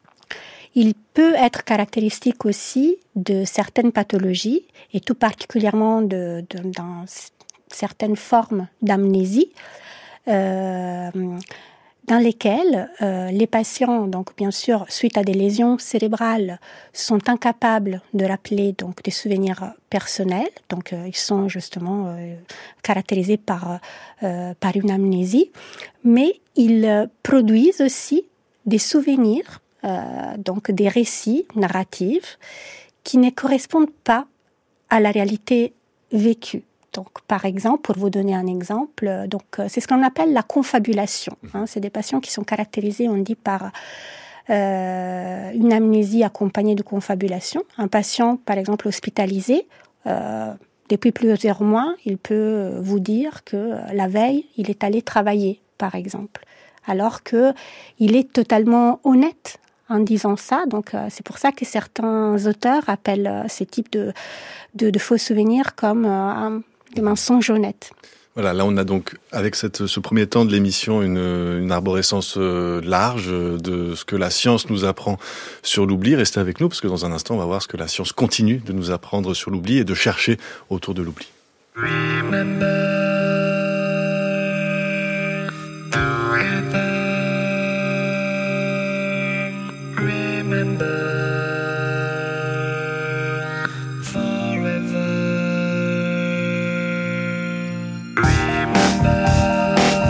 il peut être caractéristique aussi de certaines pathologies, et tout particulièrement de, de, dans certaines formes d'amnésie, euh, dans lesquelles euh, les patients, donc bien sûr, suite à des lésions cérébrales, sont incapables de rappeler donc des souvenirs personnels. Donc euh, ils sont justement euh, caractérisés par euh, par une amnésie, mais ils euh, produisent aussi des souvenirs, euh, donc des récits narratifs qui ne correspondent pas à la réalité vécue. Donc, par exemple, pour vous donner un exemple, donc c'est ce qu'on appelle la confabulation. Hein, c'est des patients qui sont caractérisés, on dit, par euh, une amnésie accompagnée de confabulation. Un patient, par exemple, hospitalisé, euh, depuis plusieurs mois, il peut vous dire que la veille, il est allé travailler, par exemple, alors que il est totalement honnête en disant ça. Donc, euh, c'est pour ça que certains auteurs appellent euh, ces types de, de, de faux souvenirs comme euh, un des mensonges honnêtes. Voilà, là on a donc, avec cette, ce premier temps de l'émission, une, une arborescence large de ce que la science nous apprend sur l'oubli. Restez avec nous, parce que dans un instant, on va voir ce que la science continue de nous apprendre sur l'oubli et de chercher autour de l'oubli. Remember, together, remember. Remember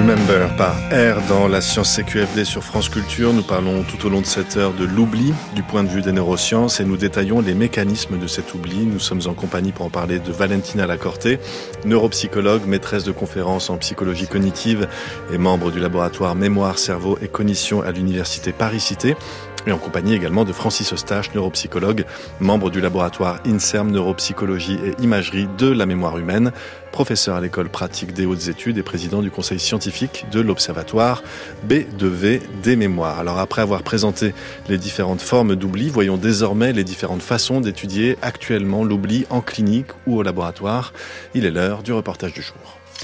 Remember par R dans la science C Q F D sur France Culture. Nous parlons tout au long de cette heure de l'oubli du point de vue des neurosciences et nous détaillons les mécanismes de cet oubli. Nous sommes en compagnie pour en parler de Valentina Lacorte, neuropsychologue, maîtresse de conférences en psychologie cognitive et membre du laboratoire Mémoire, Cerveau et Cognition à l'université Paris-Cité. Et en compagnie également de Francis Eustache, neuropsychologue, membre du laboratoire INSERM Neuropsychologie et Imagerie de la mémoire humaine, professeur à l'école pratique des hautes études et président du conseil scientifique de l'observatoire B deux V des mémoires. Alors après avoir présenté les différentes formes d'oubli, voyons désormais les différentes façons d'étudier actuellement l'oubli en clinique ou au laboratoire. Il est l'heure du reportage du jour.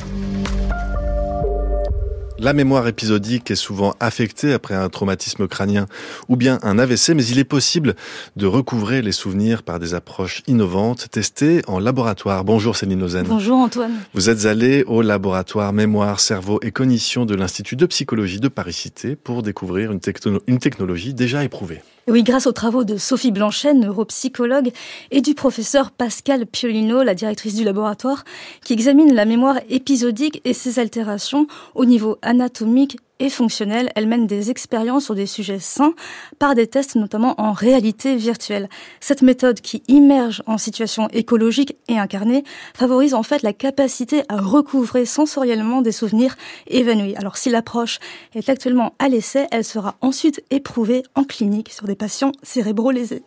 La mémoire épisodique est souvent affectée après un traumatisme crânien ou bien un A V C, mais il est possible de recouvrer les souvenirs par des approches innovantes testées en laboratoire. Bonjour Céline Lausanne. Bonjour Antoine. Vous êtes allée au laboratoire Mémoire, Cerveau et Cognition de l'Institut de Psychologie de Paris-Cité pour découvrir une, techno- une technologie déjà éprouvée. Oui, grâce aux travaux de Sophie Blanchet, neuropsychologue, et du professeur Pascal Piolino, la directrice du laboratoire, qui examine la mémoire épisodique et ses altérations au niveau anatomique et fonctionnel. Elle mène des expériences sur des sujets sains par des tests notamment en réalité virtuelle. Cette méthode qui immerge en situation écologique et incarnée favorise en fait la capacité à recouvrer sensoriellement des souvenirs évanouis. Alors si l'approche est actuellement à l'essai, elle sera ensuite éprouvée en clinique sur des patients cérébro-lésés.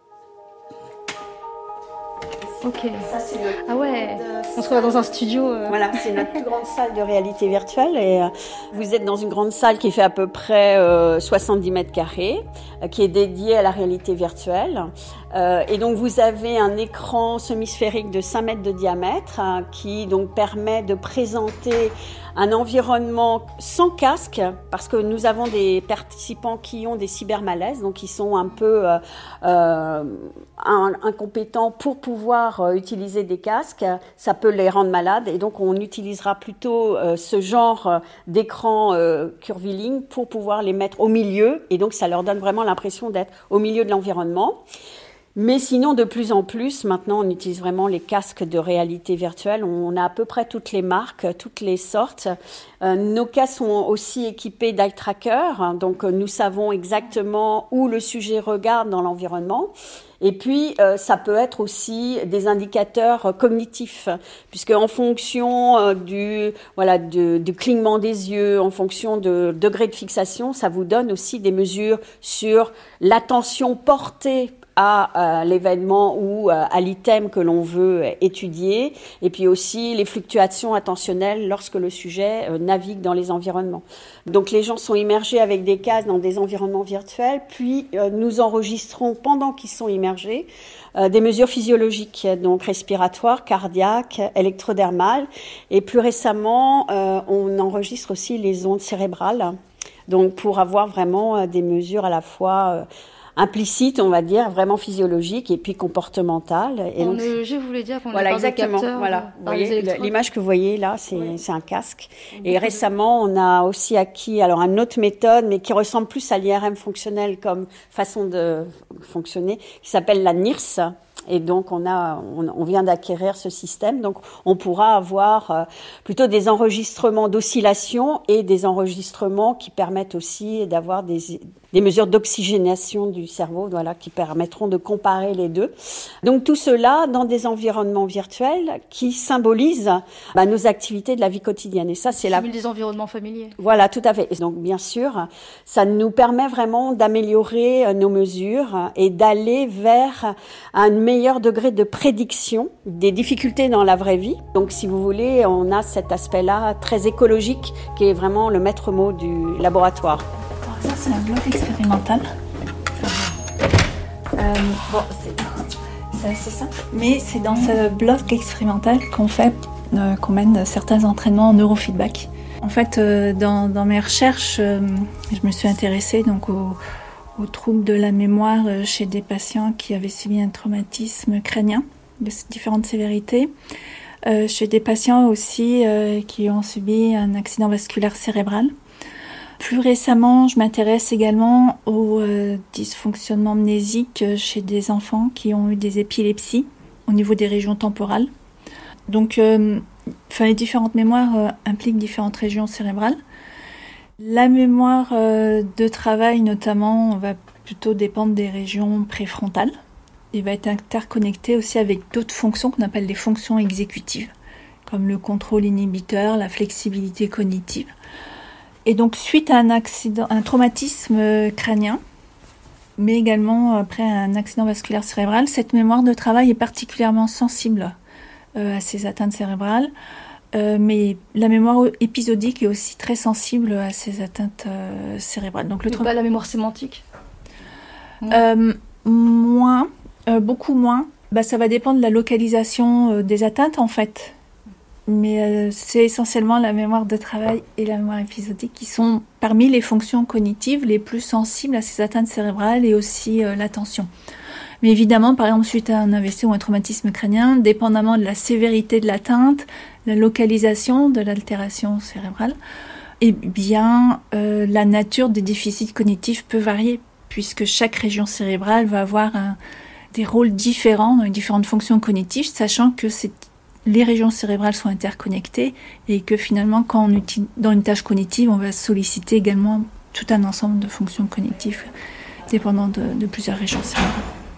Ok. Ça, c'est notre ah ouais. De... On se retrouve dans un studio. Euh... Voilà, c'est notre plus grande salle de réalité virtuelle et euh, vous êtes dans une grande salle qui fait à peu près euh, soixante-dix mètres carrés, euh, qui est dédiée à la réalité virtuelle. Euh, et donc vous avez un écran semi-sphérique de cinq mètres de diamètre euh, qui donc permet de présenter un environnement sans casque, parce que nous avons des participants qui ont des cybermalaises, donc qui sont un peu euh, euh, incompétents pour pouvoir euh, utiliser des casques. Ça peut les rendre malades, et donc on utilisera plutôt euh, ce genre euh, d'écran euh, curviligne pour pouvoir les mettre au milieu, et donc ça leur donne vraiment l'impression d'être au milieu de l'environnement. Mais sinon, de plus en plus, maintenant, on utilise vraiment les casques de réalité virtuelle. On a à peu près toutes les marques, toutes les sortes. Euh, nos casques sont aussi équipés d'eye tracker, donc nous savons exactement où le sujet regarde dans l'environnement. Et puis, euh, ça peut être aussi des indicateurs cognitifs, puisque en fonction euh, du voilà de, du clignement des yeux, en fonction de degré de fixation, ça vous donne aussi des mesures sur l'attention portée à euh, l'événement ou euh, à l'item que l'on veut étudier, et puis aussi les fluctuations attentionnelles lorsque le sujet euh, navigue dans les environnements. Donc les gens sont immergés avec des casques dans des environnements virtuels, puis euh, nous enregistrons pendant qu'ils sont immergés euh, des mesures physiologiques, donc respiratoires, cardiaques, électrodermales, et plus récemment euh, on enregistre aussi les ondes cérébrales, donc pour avoir vraiment euh, des mesures à la fois euh, implicite, on va dire, vraiment physiologique et puis comportementale. Et en donc, E E G, vous voulez dire qu'on voilà, est exactement. capteurs, Voilà, vous voyez, l'image que vous voyez là, c'est, oui. c'est un casque. Et récemment, on a aussi acquis alors une autre méthode, mais qui ressemble plus à l'I R M fonctionnel comme façon de fonctionner, qui s'appelle la N I R S. Et donc, on a, on, on vient d'acquérir ce système. Donc, on pourra avoir euh, plutôt des enregistrements d'oscillation et des enregistrements qui permettent aussi d'avoir des, des mesures d'oxygénation du cerveau, voilà, qui permettront de comparer les deux. Donc, tout cela dans des environnements virtuels qui symbolisent bah, nos activités de la vie quotidienne. Et ça, c'est la... des environnements familiers. Voilà, tout à fait. Et donc, bien sûr, ça nous permet vraiment d'améliorer nos mesures et d'aller vers un meilleur degré de prédiction des difficultés dans la vraie vie. Donc, si vous voulez, on a cet aspect-là très écologique qui est vraiment le maître mot du laboratoire. Ça, c'est un bloc expérimental. Euh, bon, c'est, c'est assez simple. Mais c'est dans ce bloc expérimental qu'on fait, euh, qu'on mène certains entraînements en neurofeedback. En fait, euh, dans, dans mes recherches, euh, je me suis intéressée donc au aux troubles de la mémoire chez des patients qui avaient subi un traumatisme crânien de différentes sévérités, euh, chez des patients aussi euh, qui ont subi un accident vasculaire cérébral. Plus récemment, je m'intéresse également au euh, dysfonctionnement mnésique chez des enfants qui ont eu des épilepsies au niveau des régions temporales. Donc, euh, enfin, les différentes mémoires euh, impliquent différentes régions cérébrales. La mémoire euh, de travail, notamment, va plutôt dépendre des régions préfrontales. Il va être interconnecté aussi avec d'autres fonctions qu'on appelle les fonctions exécutives, comme le contrôle inhibiteur, la flexibilité cognitive. Et donc, suite à un accident, un traumatisme crânien, mais également après un accident vasculaire cérébral, cette mémoire de travail est particulièrement sensible euh, à ces atteintes cérébrales. Euh, mais la mémoire épisodique est aussi très sensible à ces atteintes euh, cérébrales. Donc le tra- pas la mémoire sémantique. Euh, moins, euh, beaucoup moins. Bah, ça va dépendre de la localisation euh, des atteintes en fait. Mais euh, c'est essentiellement la mémoire de travail et la mémoire épisodique qui sont parmi les fonctions cognitives les plus sensibles à ces atteintes cérébrales et aussi euh, l'attention. Mais évidemment, par exemple, suite à un A V C ou un traumatisme crânien, dépendamment de la sévérité de l'atteinte, la localisation de l'altération cérébrale, eh bien, euh, la nature des déficits cognitifs peut varier, puisque chaque région cérébrale va avoir un, des rôles différents dans les différentes fonctions cognitives, sachant que c'est, les régions cérébrales sont interconnectées et que finalement, quand on utilise, dans une tâche cognitive, on va solliciter également tout un ensemble de fonctions cognitives dépendant de, de plusieurs régions cérébrales.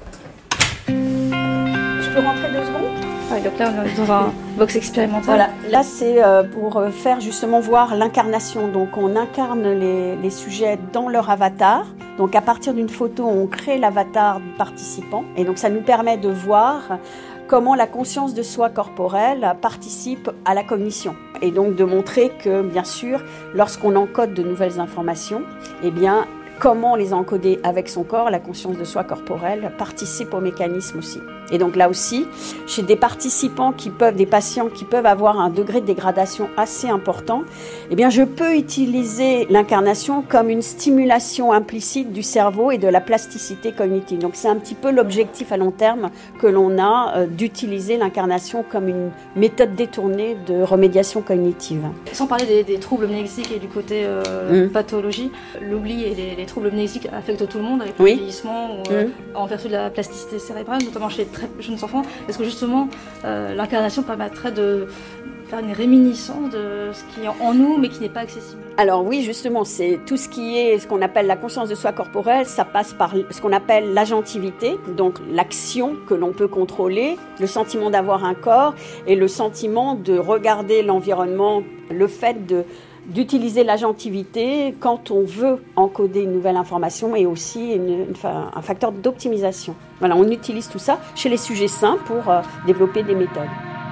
Je peux rentrer deux secondes ? Ouais, donc là, on est dans un box expérimental. Voilà, là c'est euh, pour faire justement voir l'incarnation. Donc on incarne les, les sujets dans leur avatar. Donc à partir d'une photo, on crée l'avatar du participant. Et donc ça nous permet de voir comment la conscience de soi corporelle participe à la cognition. Et donc de montrer que, bien sûr, lorsqu'on encode de nouvelles informations, eh bien, comment les encoder avec son corps, la conscience de soi corporelle participe au mécanisme aussi. Et donc là aussi, chez des participants qui peuvent, des patients qui peuvent avoir un degré de dégradation assez important, eh bien je peux utiliser l'incarnation comme une stimulation implicite du cerveau et de la plasticité cognitive. Donc c'est un petit peu l'objectif à long terme que l'on a euh, d'utiliser l'incarnation comme une méthode détournée de remédiation cognitive. Sans parler des, des troubles amnésiques et du côté euh, mmh. pathologie, l'oubli et les, les troubles amnésiques affectent tout le monde avec le oui. vieillissement ou euh, mmh. en vertu de la plasticité cérébrale, notamment chez très jeunes enfants. Est-ce que justement euh, l'incarnation permettrait de faire une réminiscence de ce qui est en nous mais qui n'est pas accessible? Alors oui, justement, c'est tout ce qui est ce qu'on appelle la conscience de soi corporelle, ça passe par ce qu'on appelle l'agentivité, donc l'action que l'on peut contrôler, le sentiment d'avoir un corps et le sentiment de regarder l'environnement, le fait de d'utiliser l'agentivité quand on veut encoder une nouvelle information et aussi une, une, un facteur d'optimisation. Voilà, on utilise tout ça chez les sujets sains pour euh, développer des méthodes.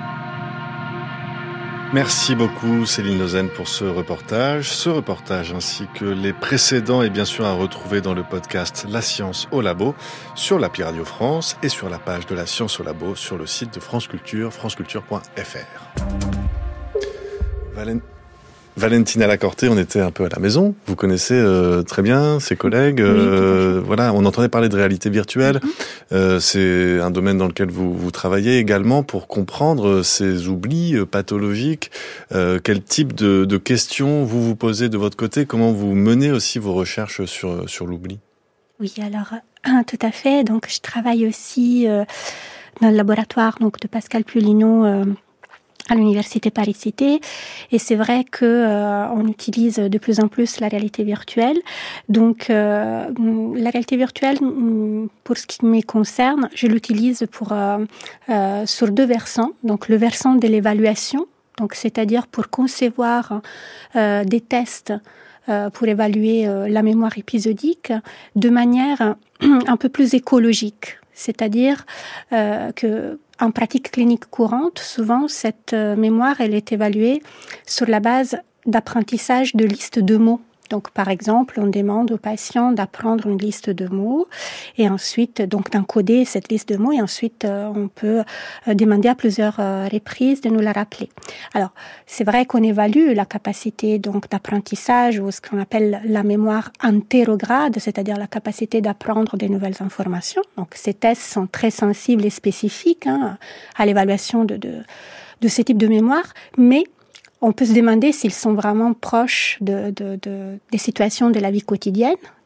Merci beaucoup Céline Lausanne pour ce reportage. Ce reportage ainsi que les précédents est bien sûr à retrouver dans le podcast La Science au Labo sur l'appli Radio France et sur la page de La Science au Labo sur le site de France Culture, franceculture point f r. Valent... Valentina Lacorté, on était un peu à la maison. Vous connaissez euh, très bien ses collègues. Euh, oui, voilà, on entendait parler de réalité virtuelle. Mm-hmm. Euh, c'est un domaine dans lequel vous, vous travaillez également pour comprendre ces oublis euh, pathologiques. Euh, quel type de, de questions vous vous posez de votre côté? Comment vous menez aussi vos recherches sur sur l'oubli? Oui, alors euh, tout à fait. Donc, je travaille aussi euh, dans le laboratoire donc de Pascal Piolino. Euh, à l'université Paris-Cité, et c'est vrai que euh, on utilise de plus en plus la réalité virtuelle. Donc euh, la réalité virtuelle, pour ce qui me concerne, je l'utilise pour euh, euh, sur deux versants. Donc le versant de l'évaluation, donc c'est-à-dire pour concevoir euh, des tests euh, pour évaluer euh, la mémoire épisodique de manière un peu plus écologique. C'est-à-dire euh, que en pratique clinique courante, souvent, cette euh, mémoire, elle est évaluée sur la base d'apprentissage de listes de mots. Donc, par exemple, on demande au patient d'apprendre une liste de mots et ensuite, donc, d'encoder cette liste de mots et ensuite, euh, on peut euh, demander à plusieurs euh, reprises de nous la rappeler. Alors, c'est vrai qu'on évalue la capacité, donc, d'apprentissage ou ce qu'on appelle la mémoire antérograde, c'est-à-dire la capacité d'apprendre des nouvelles informations. Donc, ces tests sont très sensibles et spécifiques hein, à l'évaluation de, de, de ce type de mémoire, mais on peut se demander s'ils sont vraiment proches de, de, de, des situations de la vie quotidienne.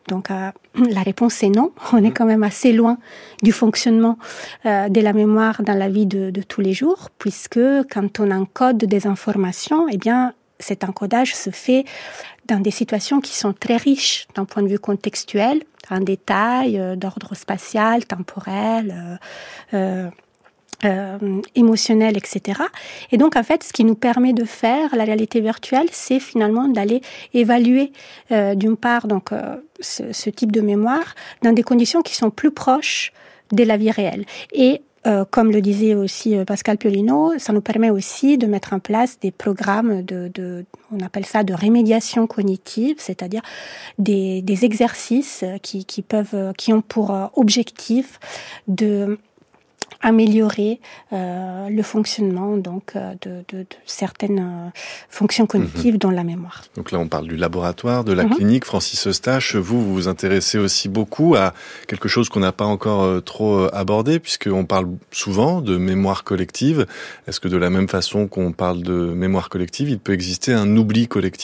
Donc euh, la réponse est non. On est quand même assez loin du fonctionnement euh, de la mémoire dans la vie de, de tous les jours, puisque quand on encode des informations, eh bien cet encodage se fait dans des situations qui sont très riches d'un point de vue contextuel, en détail, euh, d'ordre spatial, temporel, euh, euh, Euh, émotionnel, et cetera. Et donc, en fait, ce qui nous permet de faire la réalité virtuelle, c'est finalement d'aller évaluer, euh, d'une part, donc euh, ce, ce type de mémoire dans des conditions qui sont plus proches de la vie réelle. Et euh, comme le disait aussi Pascal Piolino, ça nous permet aussi de mettre en place des programmes de, de on appelle ça de rémédiation cognitive, c'est-à-dire des, des exercices qui, qui peuvent, qui ont pour objectif de améliorer euh, le fonctionnement donc euh, de, de, de certaines euh, fonctions cognitives mmh. dans la mémoire. Donc là, on parle du laboratoire, de la mmh. clinique. Francis Eustache, vous, vous vous intéressez aussi beaucoup à quelque chose qu'on n'a pas encore euh, trop euh, abordé, puisqu'on parle souvent de mémoire collective. Est-ce que de la même façon qu'on parle de mémoire collective, il peut exister un oubli collectif ?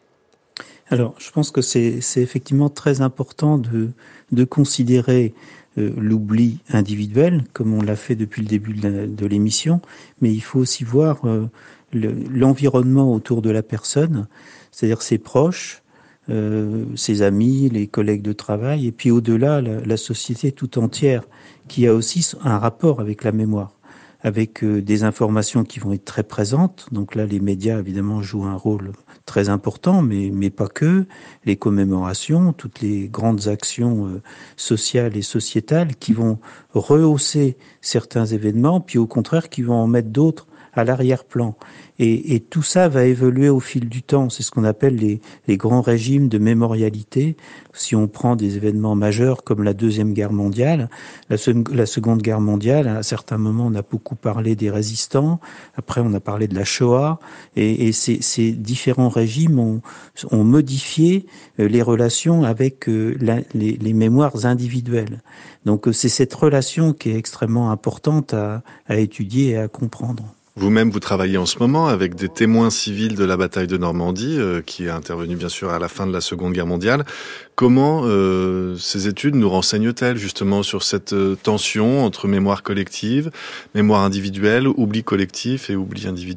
Alors, je pense que c'est, c'est effectivement très important de, de considérer Euh, l'oubli individuel, comme on l'a fait depuis le début de, la, de l'émission, mais il faut aussi voir euh, le, l'environnement autour de la personne, c'est-à-dire ses proches, euh, ses amis, les collègues de travail, et puis au-delà, la, la société tout entière, qui a aussi un rapport avec la mémoire, avec euh, des informations qui vont être très présentes. Donc là, les médias, évidemment, jouent un rôle très important, mais, mais pas que. Les commémorations, toutes les grandes actions euh, sociales et sociétales qui vont rehausser certains événements, puis au contraire, qui vont en mettre d'autres à l'arrière-plan. Et, et tout ça va évoluer au fil du temps. C'est ce qu'on appelle les, les grands régimes de mémorialité. Si on prend des événements majeurs comme la Deuxième Guerre mondiale, la, la Seconde Guerre mondiale, à certains moments, on a beaucoup parlé des résistants. Après, on a parlé de la Shoah. Et, et ces, ces différents régimes ont, ont modifié les relations avec la, les, les mémoires individuelles. Donc, c'est cette relation qui est extrêmement importante à, à étudier et à comprendre. Vous-même, vous travaillez en ce moment avec des témoins civils de la bataille de Normandie, euh, qui est intervenue bien sûr à la fin de la Seconde Guerre mondiale. Comment euh, ces études nous renseignent-elles justement sur cette euh, tension entre mémoire collective, mémoire individuelle, oubli collectif et oubli individuel ?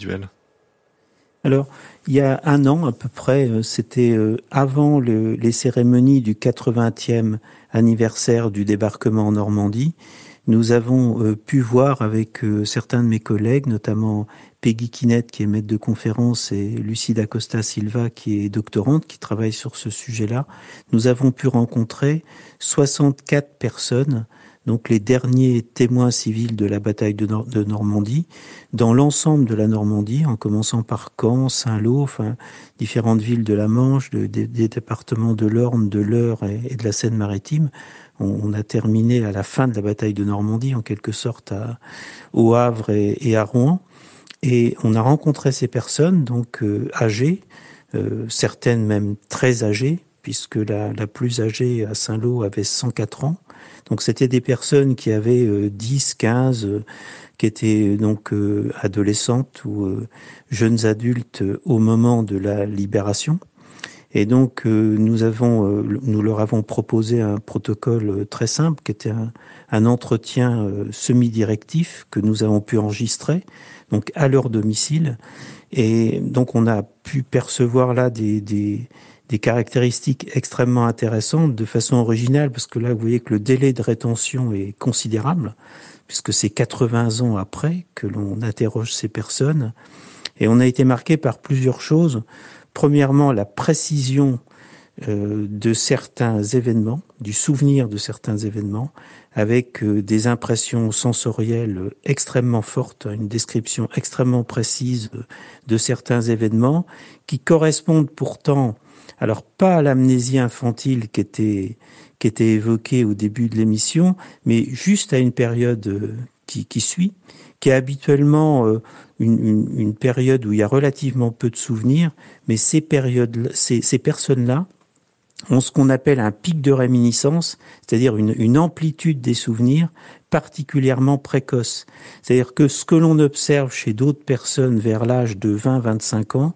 Alors, il y a un an à peu près, c'était avant le, les cérémonies du quatre-vingtième anniversaire du débarquement en Normandie. Nous avons euh, pu voir avec euh, certains de mes collègues, notamment Peggy Kinette, qui est maître de conférence, et Lucie D'Acosta Silva, qui est doctorante, qui travaille sur ce sujet-là. Nous avons pu rencontrer soixante-quatre personnes, donc les derniers témoins civils de la bataille de, Nor- de Normandie, dans l'ensemble de la Normandie, en commençant par Caen, Saint-Lô, enfin différentes villes de la Manche, de, de, des départements de l'Orne, de l'Eure et, et de la Seine-Maritime. On a terminé à la fin de la bataille de Normandie, en quelque sorte, à, au Havre et, et à Rouen. Et on a rencontré ces personnes, donc euh, âgées, euh, certaines même très âgées, puisque la, la plus âgée à Saint-Lô avait cent quatre ans. Donc c'était des personnes qui avaient euh, dix, quinze, euh, qui étaient donc euh, adolescentes ou euh, jeunes adultes euh, au moment de la libération. Et donc, euh, nous avons, euh, nous leur avons proposé un protocole euh, très simple, qui était un, un entretien euh, semi-directif que nous avons pu enregistrer, donc à leur domicile. Et donc, on a pu percevoir là des, des, des caractéristiques extrêmement intéressantes de façon originale, parce que là, vous voyez que le délai de rétention est considérable, puisque c'est quatre-vingts ans après que l'on interroge ces personnes. Et on a été marqué par plusieurs choses. Premièrement, la précision euh, de certains événements, du souvenir de certains événements, avec euh, des impressions sensorielles extrêmement fortes, une description extrêmement précise de certains événements, qui correspondent pourtant, alors pas à l'amnésie infantile qui était, qui était évoquée au début de l'émission, mais juste à une période euh, qui, qui suit, qui est habituellement euh, une, une, une période où il y a relativement peu de souvenirs, mais ces périodes, ces, ces personnes-là ont ce qu'on appelle un pic de réminiscence, c'est-à-dire une, une amplitude des souvenirs particulièrement précoce. C'est-à-dire que ce que l'on observe chez d'autres personnes vers l'âge de vingt à vingt-cinq ans,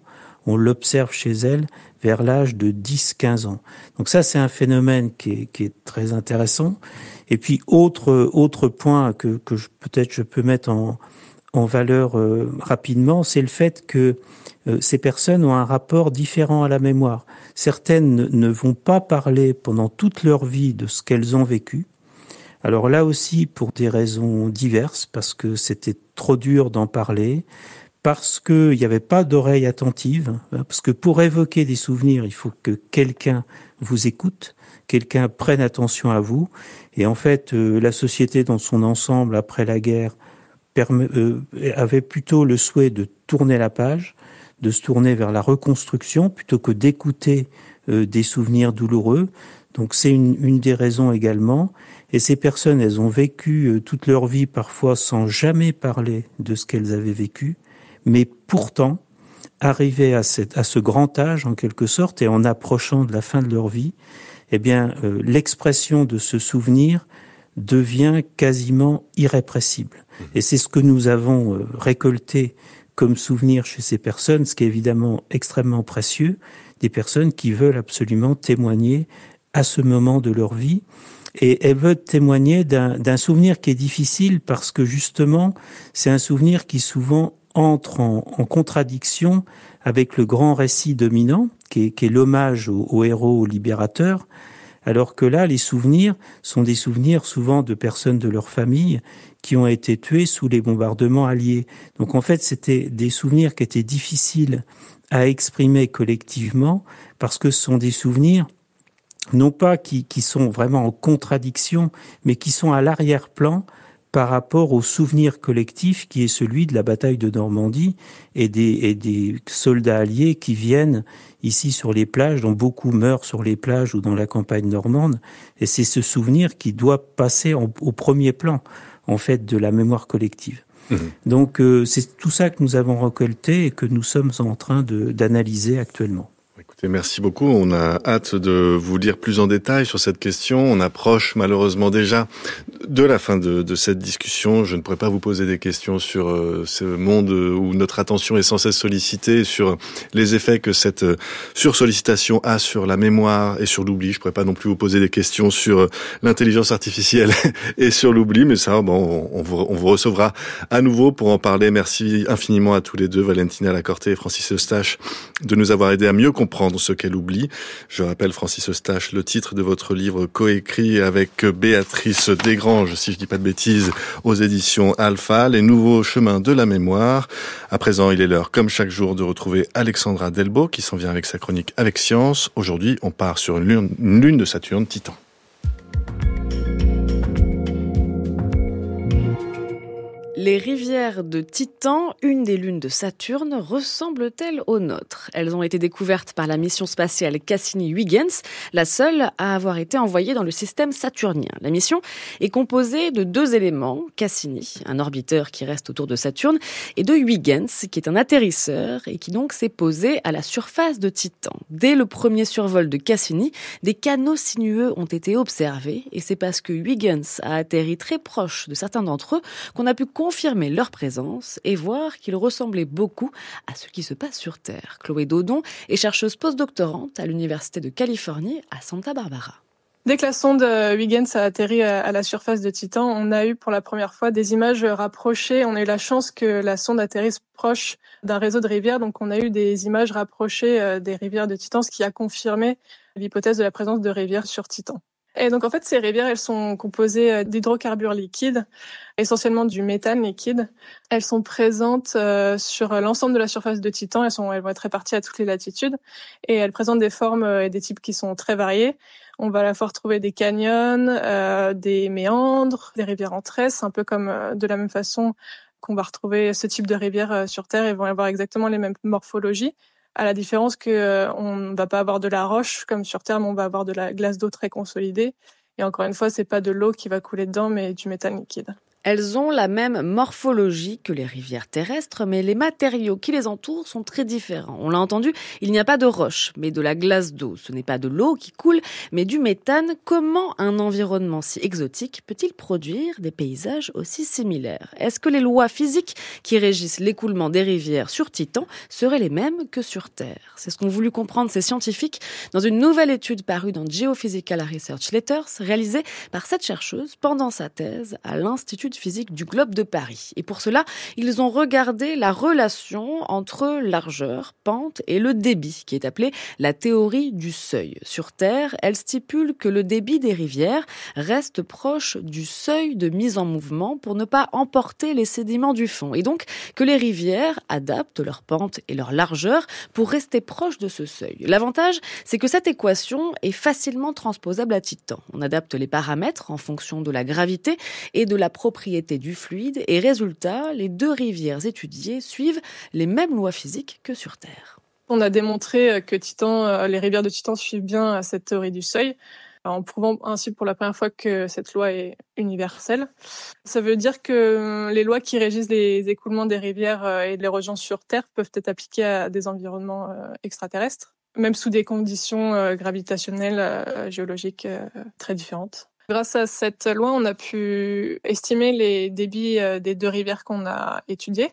on l'observe chez elles vers l'âge de dix à quinze ans. Donc ça, c'est un phénomène qui est, qui est très intéressant. Et puis, autre, autre point que, que je, peut-être je peux mettre en, en valeur euh, rapidement, c'est le fait que euh, ces personnes ont un rapport différent à la mémoire. Certaines ne, ne vont pas parler pendant toute leur vie de ce qu'elles ont vécu. Alors là aussi, pour des raisons diverses, parce que c'était trop dur d'en parler, parce qu'il n'y avait pas d'oreille attentive, parce que pour évoquer des souvenirs, il faut que quelqu'un vous écoute, quelqu'un prenne attention à vous. Et en fait, euh, la société dans son ensemble, après la guerre, permet, euh, avait plutôt le souhait de tourner la page, de se tourner vers la reconstruction, plutôt que d'écouter euh, des souvenirs douloureux. Donc c'est une, une des raisons également. Et ces personnes, elles ont vécu euh, toute leur vie, parfois sans jamais parler de ce qu'elles avaient vécu, mais pourtant, arrivées à, cette, à ce grand âge, en quelque sorte, et en approchant de la fin de leur vie, eh bien, euh, l'expression de ce souvenir devient quasiment irrépressible. Et c'est ce que nous avons euh, récolté comme souvenir chez ces personnes, ce qui est évidemment extrêmement précieux, des personnes qui veulent absolument témoigner à ce moment de leur vie. Et elles veulent témoigner d'un, d'un souvenir qui est difficile parce que justement, c'est un souvenir qui souvent entre en, en contradiction avec le grand récit dominant, qui est, qui est l'hommage au, au héros, au libérateur, alors que là, les souvenirs sont des souvenirs souvent de personnes de leur famille qui ont été tuées sous les bombardements alliés. Donc en fait, c'était des souvenirs qui étaient difficiles à exprimer collectivement parce que ce sont des souvenirs non pas qui, qui sont vraiment en contradiction, mais qui sont à l'arrière-plan par rapport au souvenir collectif qui est celui de la bataille de Normandie et des, et des soldats alliés qui viennent ici sur les plages, dont beaucoup meurent sur les plages ou dans la campagne normande. Et c'est ce souvenir qui doit passer en, au premier plan, en fait, de la mémoire collective. Mmh. Donc euh, c'est tout ça que nous avons récolté et que nous sommes en train de, d'analyser actuellement. Écoutez, merci beaucoup. On a hâte de vous lire plus en détail sur cette question. On approche malheureusement déjà de la fin de, de cette discussion. Je ne pourrais pas vous poser des questions sur euh, ce monde où notre attention est sans cesse sollicitée, sur les effets que cette sursollicitation a sur la mémoire et sur l'oubli. Je ne pourrais pas non plus vous poser des questions sur l'intelligence artificielle et sur l'oubli, mais ça, bon, on, on, vous, on vous recevra à nouveau pour en parler. Merci infiniment à tous les deux, Valentina Lacorte et Francis Eustache, de nous avoir aidés à mieux comprendre ce qu'elle oublie. Je rappelle, Francis Eustache, le titre de votre livre coécrit avec Béatrice Desgranges, si je dis pas de bêtises, aux éditions Alpha, Les nouveaux chemins de la mémoire. À présent, il est l'heure, comme chaque jour, de retrouver Alexandra Delbo, qui s'en vient avec sa chronique Avec Science. Aujourd'hui, on part sur une lune, une lune de Saturne, Titan. Les rivières de Titan, une des lunes de Saturne, ressemblent-elles aux nôtres ? Elles ont été découvertes par la mission spatiale Cassini-Huygens, la seule à avoir été envoyée dans le système saturnien. La mission est composée de deux éléments, Cassini, un orbiteur qui reste autour de Saturne, et de Huygens, qui est un atterrisseur et qui donc s'est posé à la surface de Titan. Dès le premier survol de Cassini, des canaux sinueux ont été observés, et c'est parce que Huygens a atterri très proche de certains d'entre eux qu'on a pu confirmer leur présence et voir qu'ils ressemblaient beaucoup à ce qui se passe sur Terre. Chloé Dodon est chercheuse postdoctorante à l'Université de Californie à Santa Barbara. Dès que la sonde Huygens a atterri à la surface de Titan, on a eu pour la première fois des images rapprochées. On a eu la chance que la sonde atterrisse proche d'un réseau de rivières, donc on a eu des images rapprochées des rivières de Titan, ce qui a confirmé l'hypothèse de la présence de rivières sur Titan. Et donc en fait, ces rivières, elles sont composées d'hydrocarbures liquides, essentiellement du méthane liquide. Elles sont présentes euh, sur l'ensemble de la surface de Titan. Elles sont, elles vont être réparties à toutes les latitudes et elles présentent des formes et des types qui sont très variés. On va à la fois retrouver des canyons, euh, des méandres, des rivières en tresse, un peu comme euh, de la même façon qu'on va retrouver ce type de rivières euh, sur Terre. Ils vont avoir exactement les mêmes morphologies. À la différence que euh, on ne va pas avoir de la roche comme sur Terre, mais on va avoir de la glace d'eau très consolidée. Et encore une fois, c'est pas de l'eau qui va couler dedans, mais du méthane liquide. Elles ont la même morphologie que les rivières terrestres, mais les matériaux qui les entourent sont très différents. On l'a entendu, il n'y a pas de roche, mais de la glace d'eau. Ce n'est pas de l'eau qui coule, mais du méthane. Comment un environnement si exotique peut-il produire des paysages aussi similaires ? Est-ce que les lois physiques qui régissent l'écoulement des rivières sur Titan seraient les mêmes que sur Terre ? C'est ce qu'ont voulu comprendre ces scientifiques dans une nouvelle étude parue dans Geophysical Research Letters, réalisée par cette chercheuse pendant sa thèse à l'Institut physique du globe de Paris. Et pour cela, ils ont regardé la relation entre largeur, pente et le débit, qui est appelée la théorie du seuil. Sur Terre, elle stipule que le débit des rivières reste proche du seuil de mise en mouvement pour ne pas emporter les sédiments du fond. Et donc, que les rivières adaptent leur pente et leur largeur pour rester proches de ce seuil. L'avantage, c'est que cette équation est facilement transposable à Titan. On adapte les paramètres en fonction de la gravité et de la propriété du fluide et résultat, les deux rivières étudiées suivent les mêmes lois physiques que sur Terre. On a démontré que Titan, les rivières de Titan suivent bien à cette théorie du seuil, en prouvant ainsi pour la première fois que cette loi est universelle. Ça veut dire que les lois qui régissent les écoulements des rivières et de l'érosion sur Terre peuvent être appliquées à des environnements extraterrestres, même sous des conditions gravitationnelles, géologiques très différentes. Grâce à cette loi, on a pu estimer les débits des deux rivières qu'on a étudiées.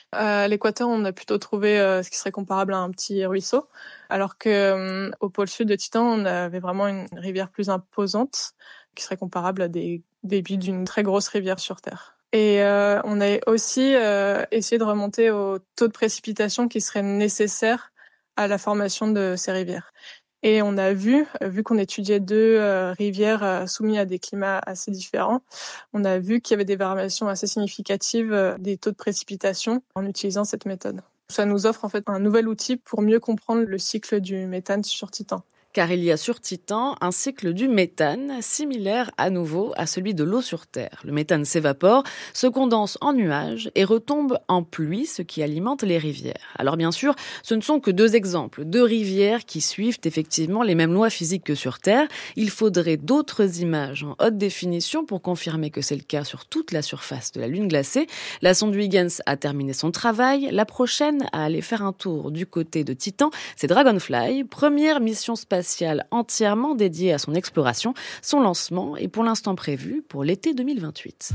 À l'équateur, on a plutôt trouvé ce qui serait comparable à un petit ruisseau, alors que au pôle sud de Titan, on avait vraiment une rivière plus imposante, qui serait comparable à des débits d'une très grosse rivière sur Terre. Et euh, on a aussi euh, essayé de remonter au taux de précipitation qui serait nécessaire à la formation de ces rivières. Et on a vu, vu qu'on étudiait deux euh, rivières euh, soumises à des climats assez différents, on a vu qu'il y avait des variations assez significatives euh, des taux de précipitation en utilisant cette méthode. Ça nous offre en fait un nouvel outil pour mieux comprendre le cycle du méthane sur Titan. Car il y a sur Titan un cycle du méthane similaire à nouveau à celui de l'eau sur Terre. Le méthane s'évapore, se condense en nuages et retombe en pluie, ce qui alimente les rivières. Alors bien sûr, ce ne sont que deux exemples, deux rivières qui suivent effectivement les mêmes lois physiques que sur Terre. Il faudrait d'autres images en haute définition pour confirmer que c'est le cas sur toute la surface de la Lune glacée. La sonde Huygens a terminé son travail. La prochaine à aller faire un tour du côté de Titan, c'est Dragonfly, première mission spatiale entièrement dédiée à son exploration. Son lancement est pour l'instant prévu pour l'été deux mille vingt-huit.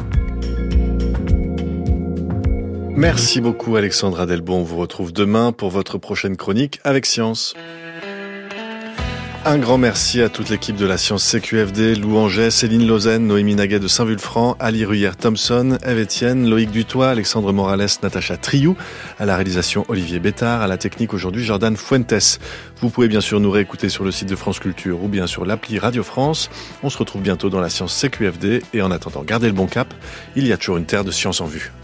Merci beaucoup Alexandra Delbon. On vous retrouve demain pour votre prochaine chronique avec Science. Un grand merci à toute l'équipe de la Science C Q F D, Lou Angers, Céline Lausanne, Noémie Naguet de Saint-Vulfranc, Ali Ruyère-Thompson, Eve Etienne, Loïc Dutoit, Alexandre Morales, Natacha Triou, à la réalisation Olivier Bétard, à la technique aujourd'hui Jordan Fuentes. Vous pouvez bien sûr nous réécouter sur le site de France Culture ou bien sur l'appli Radio France. On se retrouve bientôt dans la Science C Q F D et en attendant, gardez le bon cap, il y a toujours une terre de science en vue.